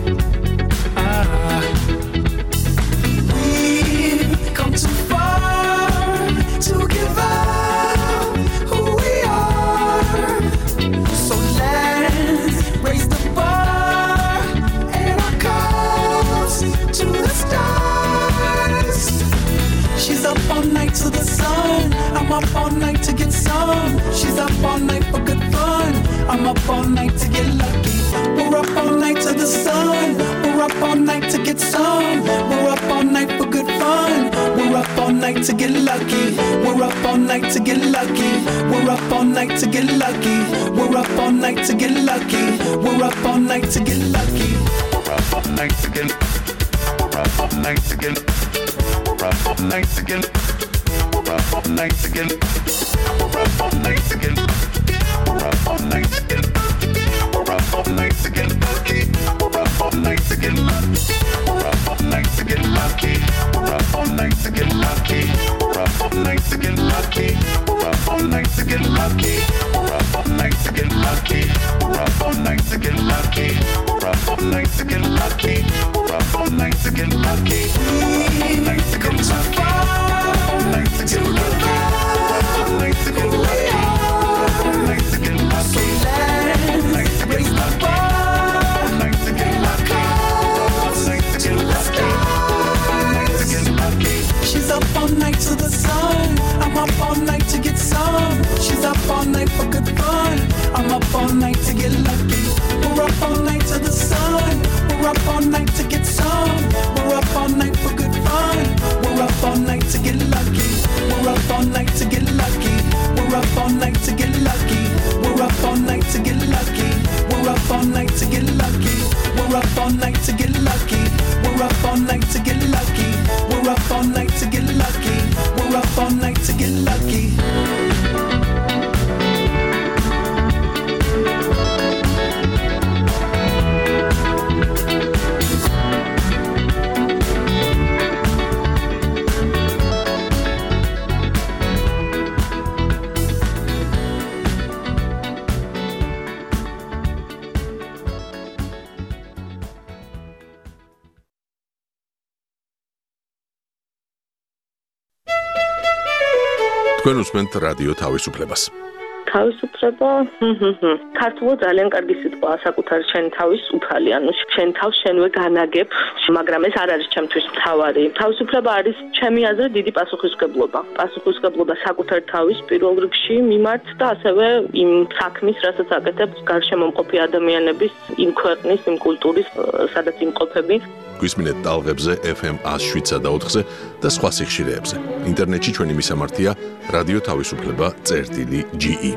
We've come too far to give up who we are. So let's raise the bar. To the stars. She's up all night to the sun. I'm up all night to get some. She's up all night for good fun. I'm up all night to get lucky. We're up all night to the sun. We're up all night to get some. We're up all night for good fun. We're up all night to get lucky. We're up all night to get lucky. We're up all night to get lucky. We're up all night to get lucky. We're up all night to get lucky. We're up all night to get lucky. We're up all night to get. We're up all night to get. We're up all night to get. We're up all night to get. We're up all night to get. We're up all night to get lucky. We're up all night to get lucky. We're up all night to get lucky. We're up all night to get lucky. We're up all night to get lucky. We're up all night to get lucky. We're up all night to get lucky. We're up all night to get lucky. We're up all night to get lucky. We're up all night to get lucky. We're up all night to get lucky. All night to get lucky. All night to get lucky. All night to get lucky. All night to get lucky. All night to get lucky. All night to get lucky. All night to get lucky. She's up all night to the sun. I'm up all night to get some. She's up all night for good fun. I'm up all night to get lucky. We're up all night to the sun. We're up all night to get some. We're up all night for good fun. We're up all night to get lucky. We're up all night to get lucky. We're up all night to get lucky. We're up all night to get lucky. We're up all night to get lucky. We're up all night to get lucky. We're up all night to get lucky. We're up all night to get lucky. We're up all night to get lucky. თქვენ უსმენთ რადიო თავისუფლებას. თავისუფლება ქართულად ძალიან კარგი სიტყვაა საკუთარი შენ თავის უფალი, ანუ შენ თავს შენვე განაგებ, მაგრამ ეს არ არის ჩემთვის მთავარი. თავისუფლება არის ჩემი აზრით დიდი პასუხისმგებლობა. პასუხისმგებლობა საკუთარი თავის პირველ რიგში მიმართ და ასევე იმ საქმის, რასაც აკეთებ გარშემომყოფი ადამიანების, იმ ქვეყნის, იმ კულტურის, სადაც იმყოფები. გვისმინეთ ტალღებზე FM 107.4-ზე და სხვა სიხშირეებზე. ინტერნეტში ჩვენი მისამართია რადიო თავისუფლება.ge.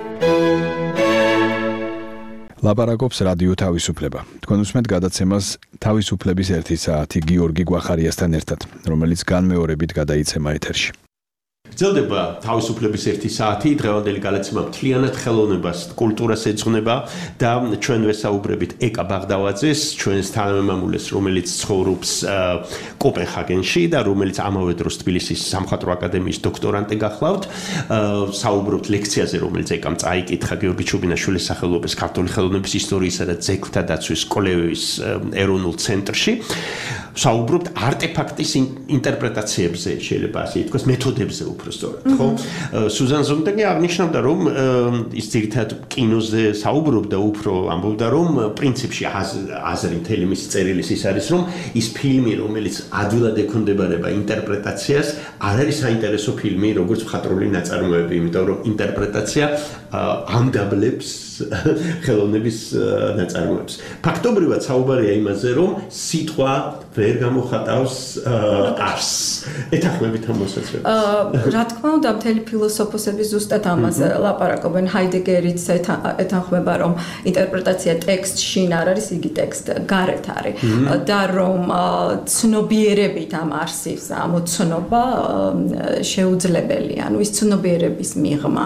ლაპარაკობს რადიო თავისუფლება. თქვენ უსმენთ გადაცემას თავისუფლების 1 საათი გიორგი გვახარიასთან ერთად, რომელიც განმეორებით გადაიცემა ეთერში. გრძელდება თავისუფლების 1 საათი, დღევანდელი გადაცემა მთლიანად ხელოვნებას, კულტურას ეძღვნება და ჩვენ ვესაუბრებით ეკა ბაღდავაძეს, ჩვენს თანამემამულეს, რომელიც ცხოვრობს კოპენჰაგენში და რომელიც ამავე დროს თბილისის სამხატვრო აკადემიის დოქტორანტი გახლავთ. საუბრობთ ლექციაზე, რომელიც ეკამ წაიკითხა გიორგი ჩუბინაშვილის სახელობის ქართული ხელოვნების ისტორიისა და ძეგლთა დაცვის კოლეჯის ეროვნულ ცენტრში. საუბრობთ არტეფაქტის ინტერპრეტაციებზე, შეიძლება ასე ითქვას, მეთოდებზე უბრალოდ, ხო? სუზან ზონტაგი აღნიშნავდა, რომ ის ძირითადად კინოზე საუბრობდა, უფრო ამბობდა, რომ პრინციპში აზრი მთელი მისი წერილის ის არის, რომ ის ფილმი, რომელიც ადვილად ექვემდებარება ინტერპრეტაციას, არ არის საინტერესო ფილმი, როგორც მხატვრული ნაწარმოები, იმიტომ რომ ინტერპრეტაცია ამგაბლებს ხელოვნების ნაწარმოებს. ფაქტობრივად საუბარია იმაზე, რომ სიტყვა ვერ გამოხატავს არსს. ეთანხმებით ამ მოსაზრებას? რა თქმა უნდა, მთელი ფილოსოფოსები ზუსტად ამაზე ლაპარაკობენ. ჰაიდეგერიც ეთანხმება, რომ ინტერპრეტაცია ტექსტში არ არის, იგი ტექსტ გარეთ არის და რომ ცნობიერებით ამ არსის ამოცნობა შეუძლებელია, ანუ ის ცნობიერების მიღმა.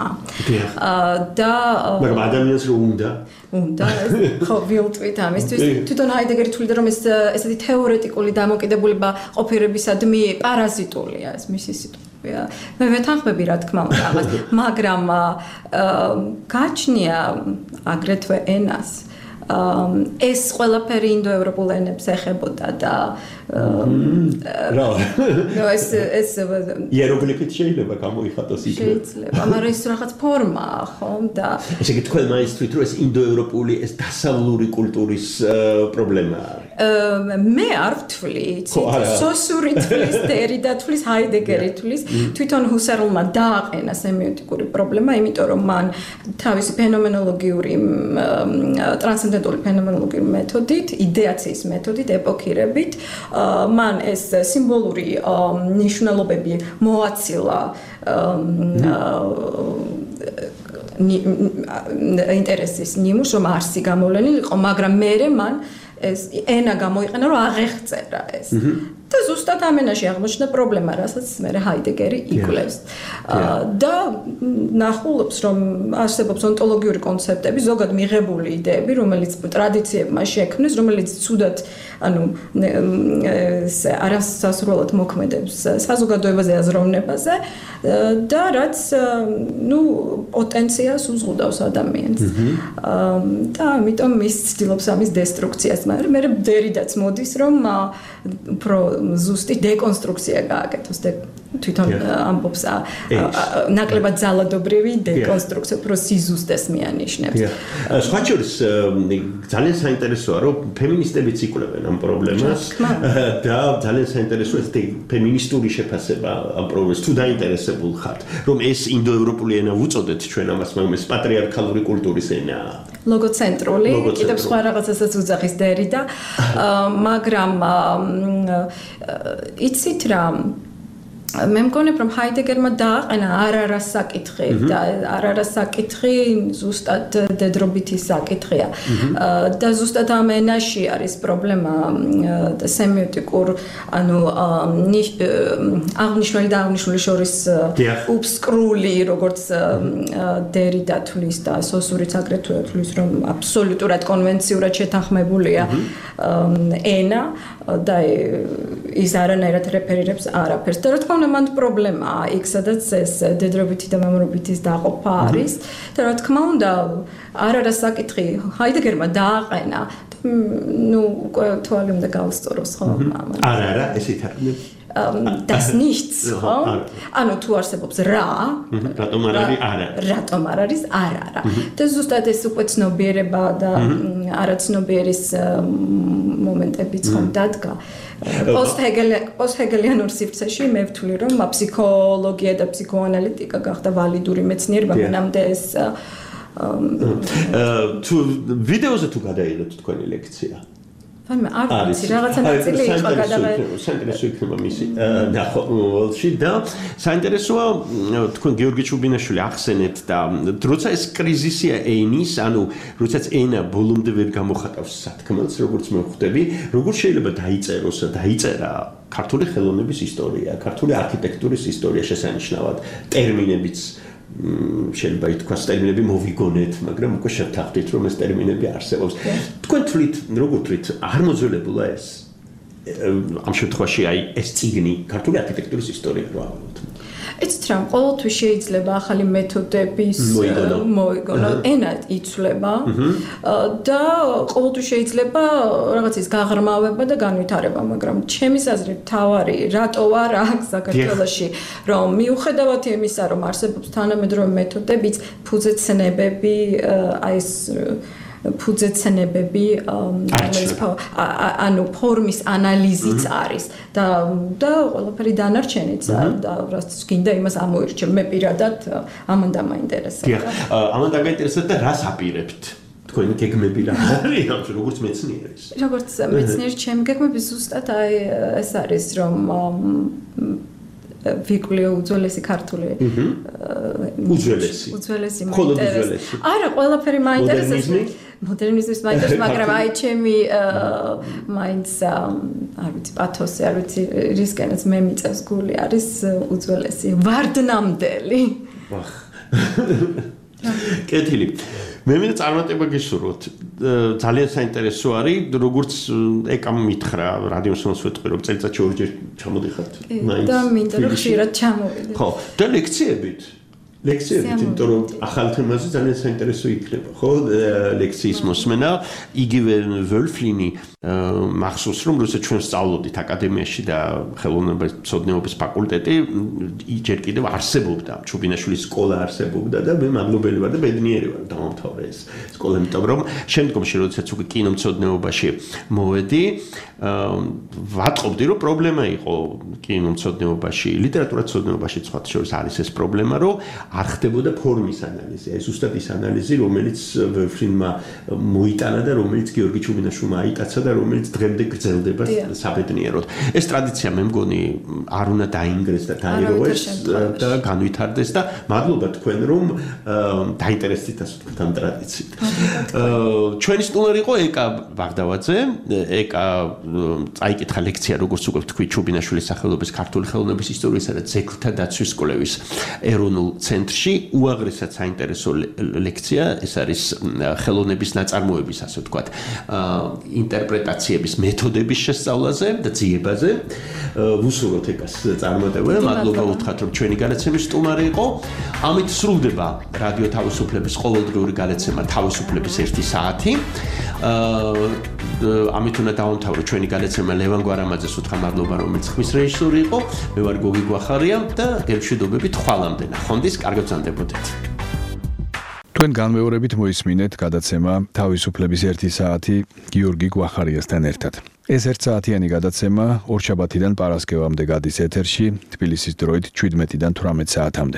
და მაგრამ ადამიანს რო უნდა ხო ვილტვით ამისთვის თვითონ ჰაიდეგერი თვლიდა რომ ეს ესეთი თეორეტიკული დამოკიდებულება ყოფიერებისადმი პარაზიტულია ეს მისი სიტყვია მე ვეთანხმები რა თქმა უნდა ამას მაგრამ გაჩნია აგრეთვე ენას ეს ყველაფერი ინდოევროპულ ენებს ეხებოდა და რა ეს იეროგლიფით შეიძლება გამოიხატოს იქ შეიძლება მაგრამ ეს რაღაც ფორმაა ხომ და ესე იგი თქვენ მაინცით რომ ეს 인도ევროპული ეს დასავლური კულტურის პრობლემაა მე არ ვთვლი სოსური თვლის დერიდა თვლის ჰაიდეგერი თვლის თვითონ ჰუსერლმა დააყენა სემიოტიკური პრობლემა იმიტომ რომ მან თავისი ფენომენოლოგიური ტრანსცენდენტული ფენომენოლოგიური მეთოდით იდეაციის მეთოდით ეპოქირებით მან ეს სიმბოლური ნიშნულობები მოაცილა ინტერესის ნიმუშს რომ არსი გამოვლენილი იყო მაგრამ მერე მან ეს ენა გამოიყენა რომ აღეღწერა ეს და ზუსტად ამ ენაში აღმოჩნდა პრობლემა რასაც მე ჰაიდეგერი იკვლევს და ნახულობს რომ არსებობს ონტოლოგიური კონცეპტები ზოგად მიღებული იდეები რომელიც ტრადიციებმა შექმნეს რომელიც ცუდად ანუ არასასურველად მოქმედებს საზოგადოებაზე აზროვნებაზე და რაც ნუ პოტენციალს უზღუდავს ადამიანს და ამიტომ ის ცდილობს ამის დესტრუქციას მაგრამ მე დერიდაც მოდის რომ უფრო ზუსტი დეკონსტრუქცია გააკეთოს თვითონ ამბობს ნაკლებად ძალადობრივი დეკონსტრუქცია უფრო სიზუსტეს მიანიშნებს სხვა შორის ძალიან საინტერესოა რომ ფემინისტებიც იკვლევენ ამ პრობლემას და ძალიან საინტერესოა ეს ფემინისტური შეფასება ამ პრობლემას თუ დაინტერესებულ ხართ რომ ეს ინდოევროპული ენა უწოდეთ ჩვენ ამას მაგრამ ეს პატრიარქალური კულტურის ენაა ლოგოცენტრული კიდევ სხვა რაღაცასაც უძახის დერიდა მაგრამ იცით რა მე მგონებ რომ ჰაიდეგერმა დააყენა არა საკითხი და არა საკითხი ზუსტად დედრობითი საკითხია და ზუსტად ამ ენაში არის პრობლემა სემიოტიკურ ანუ აღნიშნული და აღნიშნული შორის უბსკრული როგორც დერიდა თვლის და სოსურიც აგრეთვე თვლის რომ აბსოლუტურად კონვენციურად შეთანხმებულია ენა და ის არანაირად რეფერირებს არაფერს და რა თქმა უნდა მან პრობლემაა იქ სადაც ეს დედრობითი და მამრობითის დაყოფა არის და რა თქმა უნდა არა საკითხი ჰაიდეგერმა დააყენა ნუ უკვე თვალი უნდა გავსწოროს ხო არა ესეთ არის das nichts, ხო? ანუ თუ არსებობს რა, რატომ არ არის არა? რატომ არ არის არა? და ზუსტად ეს უკვე ცნობიერება და არაცნობიერის მომენტებიც ხომ დადგა. პოსტჰეგელიანურ სივრცეში მე ვთვლი, რომ ფსიქოლოგია და ფსიქოანალიტიკა გახდა ვალიდური მეცნიერება, მანამდე ეს თუ ვიდეოზე თუ გადაიღეთ თქვენი ლექცია ვთქვი, არ ვიცი, რაღაცა ნაწილი იყო გადაღებული. საინტერესო იქნება მისი ნახულში და საინტერესოა თქვენ გიორგი ჩუბინაშვილი ახსენეთ და როცა ეს კრიზისია ენის, ანუ როდესაც ენა ბოლომდე ვერ გამოხატავს სათქმელს, როგორც მე ვხვდები, როგორ შეიძლება დაიწეროს და დაიწერა ქართული ხელოვნების ისტორია, ქართული არქიტექტურის ისტორია შესანიშნავად, ტერმინებიც შეიძლება ითქვას ტერმინები მოვიგონეთ, მაგრამ უკვე შევთანხმდით, რომ ეს ტერმინები არსებობს. თქვენ თვლით, როგორ თვლით, არ მოძველებულა ეს? ამ შემთხვევაში აი ეს წიგნი ქართული არქიტექტურის ისტორია რა ვთქვათ. იცით რა, ყოველთვის შეიძლება ახალი მეთოდების მოიგონო, ენა იცვლება და ყოველთვის შეიძლება რაღაცის გაღრმავება და განვითარება, მაგრამ ჩემის აზრით თავარი რატო არ აქვს საქართველოში, რომ მიუხედავად იმისა, რომ არსებობს თანამედროვე მეთოდებიც, ფუძეცნებები, აი ეს ფუძეცნებები ანუ ფორმის ანალიზიც არის და ყველაფერი დანარჩენიც და რასაც გინდა იმას ამოირჩევ მე პირადად ამან დამაინტერესებდა. ამან დაინტერესებდა და რას აპირებთ? თქვენი გეგმები რა არის, როგორც მეცნიერის? როგორც მეცნიერი ჩემი გეგმები ზუსტად აი ეს არის, რომ ვიკვლიო უძველესი ქართული უძველესი მაინტერესებს. არა, ყველაფერი მაინტერესებს. მოდერნიზმის მაინტერესებს, მაგრამ აი ჩემი მაინც არ ვიცი, პათოსი, არ ვიცი, რისკენაც მე მიწევს გული არის უძველესი, ვარდნამდელი. ვახ. კეთილი. მე მინდა წარმატება გისურვოთ. ძალიან საინტერესო არის, როგორც ეკამ მითხრა რადიოსონს ვეთქვი, რომ წელიწადში ორჯერ ჩამოდიხართ. და მინდა რომ ხშირად ჩამოვიდე. ხო, და ლექციებით, იმიტომ რომ ახალ თემაზე ძალიან საინტერესო იქნება, ხო? ლექციის მოსმენა, იგივე ვოლფლინი მახსოვს, რომ როცა ჩვენ სწავლობდით აკადემიაში და ხელოვნებაცოდნეობის ფაკულტეტი, ჯერ კიდევ არსებობდა, ჩუბინაშვილის სკოლა არსებობდა და მე მადლობელი ვარ და ბედნიერი ვარ დავამთავრე ეს სკოლა, იმიტომ რომ შემდგომში როდესაც უკვე კინომცოდნეობაში მოვედი, ვატყობდი, რომ პრობლემა იყო კინომცოდნეობაში, ლიტერატურაცოდნეობაში სხვა შორის არის ეს პრობლემა, რომ არ ხდებოდა ფორმის ანალიზი. ეს ზუსტად ის ანალიზი, რომელიც ვოლფლინმა მოიტანა და რომელიც გიორგი ჩუბინაშვილმა აიტაცა და რომელიც დღემდე გრძელდება საბედნიეროდ. ეს ტრადიცია მე მგონი არ უნდა დაინგრეს და დაირღვეს და განვითარდეს და მადლობა თქვენ რომ დაინტერესდით ასე ვთქვათ ამ ტრადიციით. ჩვენი სტუმარი იყო ეკა ბაღდავაძე, ეკა წაიკითხა ლექცია როგორც უკვე ვთქვი ჩუბინაშვილის სახელობის ქართული ხელოვნების ისტორიისა და ძეგლთა დაცვის სკოლების ეროვნულ ცენტრში უაღრესად საინტერესო ლექცია, ეს არის ხელოვნების ნაწარმოების ასე ვთქვათ ინტერპრეტაციების მეთოდების შესწავლაზე და ძიებაზე. ვუსურვოთ ეკას წარმატება, მადლობა უთხრათ რომ ჩვენი განაცემის სტუმარი იყო. ამით სრულდება რადიო თავისუფლების ყოველდღიური განაცემა თავისუფლების 1 საათი. ამით უნდა დავამთავრო ჩვენი განაცემა ლევან გვარამაძეს უთხრა მადლობა რომელიც ხმის რეჟისორი იყო. მე ვარ გოგი გვახარია და გემშვიდობებით ხვალამდე ნახვამდის კარგად ბრძანდებოდეთ. თქვენ განმეორებით მოისმინეთ გადაცემა თავისუფლების 1 საათი გიორგი გვახარიასთან ერთად. ეს 1 საათიანი გადაცემა ორშაბათიდან პარასკევამდე გადის ეთერში, თბილისის დროით 17-დან 18 საათამდე.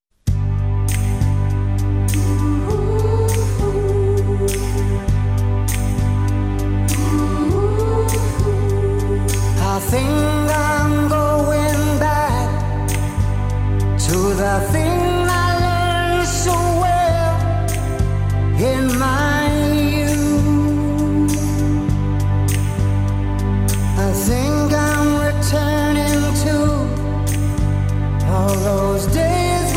I think I'm going back to the thing I learned so well in my youth. I think I'm returning to all those days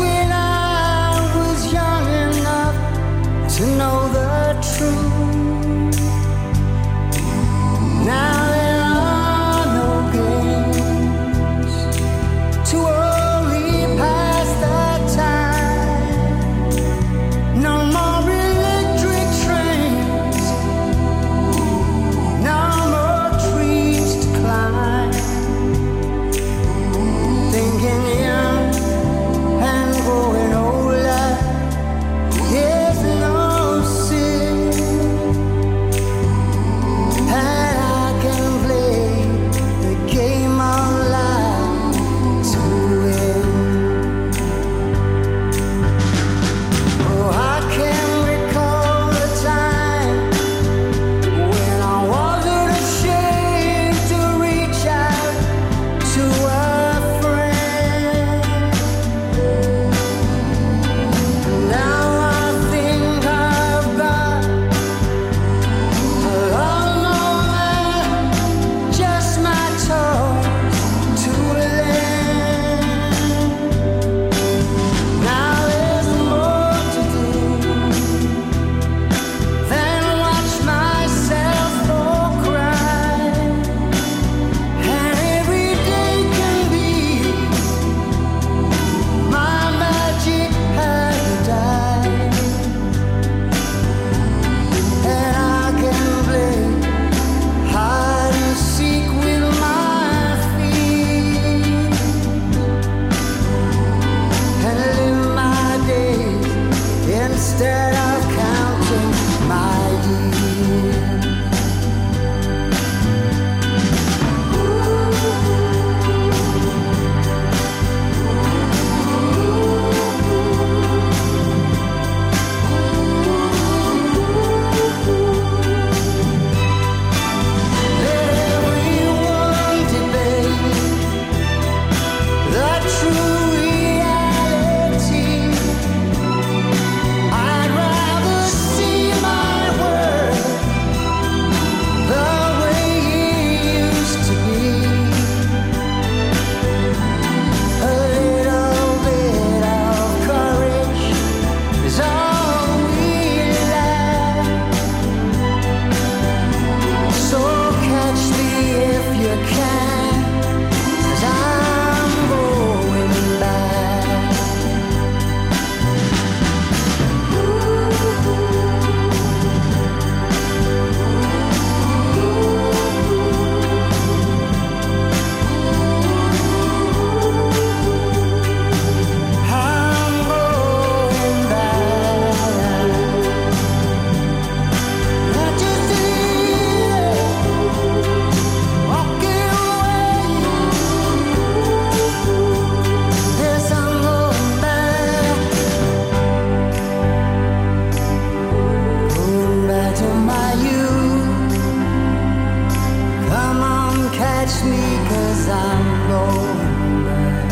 I'm going back.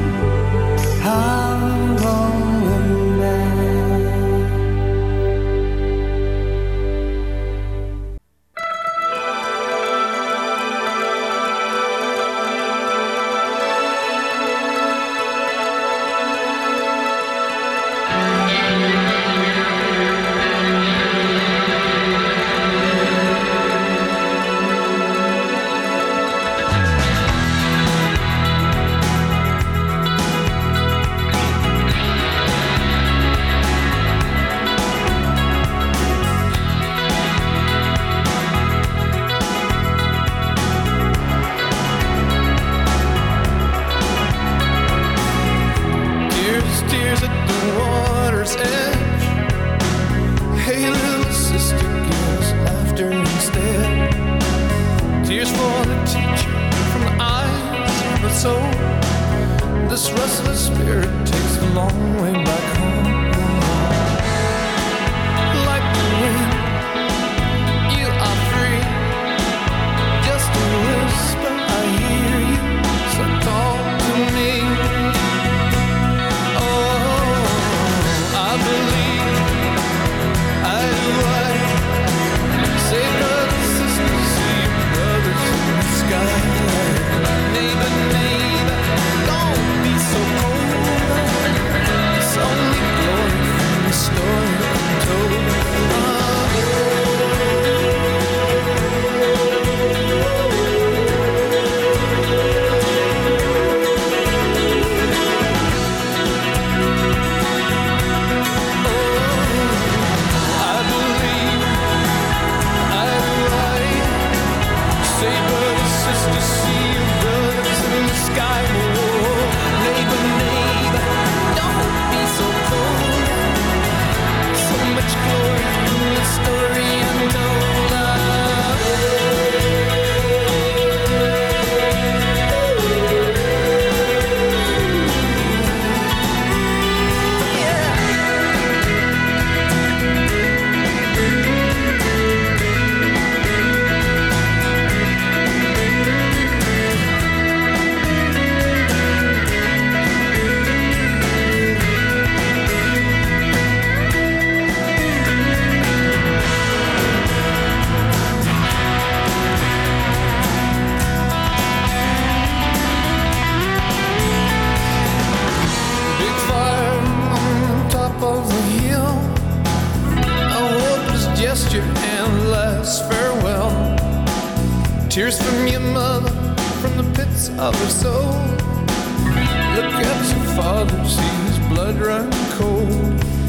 I'm going back. Tears at the water's edge. Hey, little sister, give us laughter instead. Tears for the teacher from the eyes of the soul. This restless spirit takes the long way back home. Like the wind, you are free. Just a whisper, I hear you, so talk to me. I believe I do right. Say brothers, sisters, see your brothers in the sky. Neighbor, neighbor, don't be so cold. It's only glory from the story untold. Tears from your mother, from the pits of her soul. Look at your father, see his blood run cold.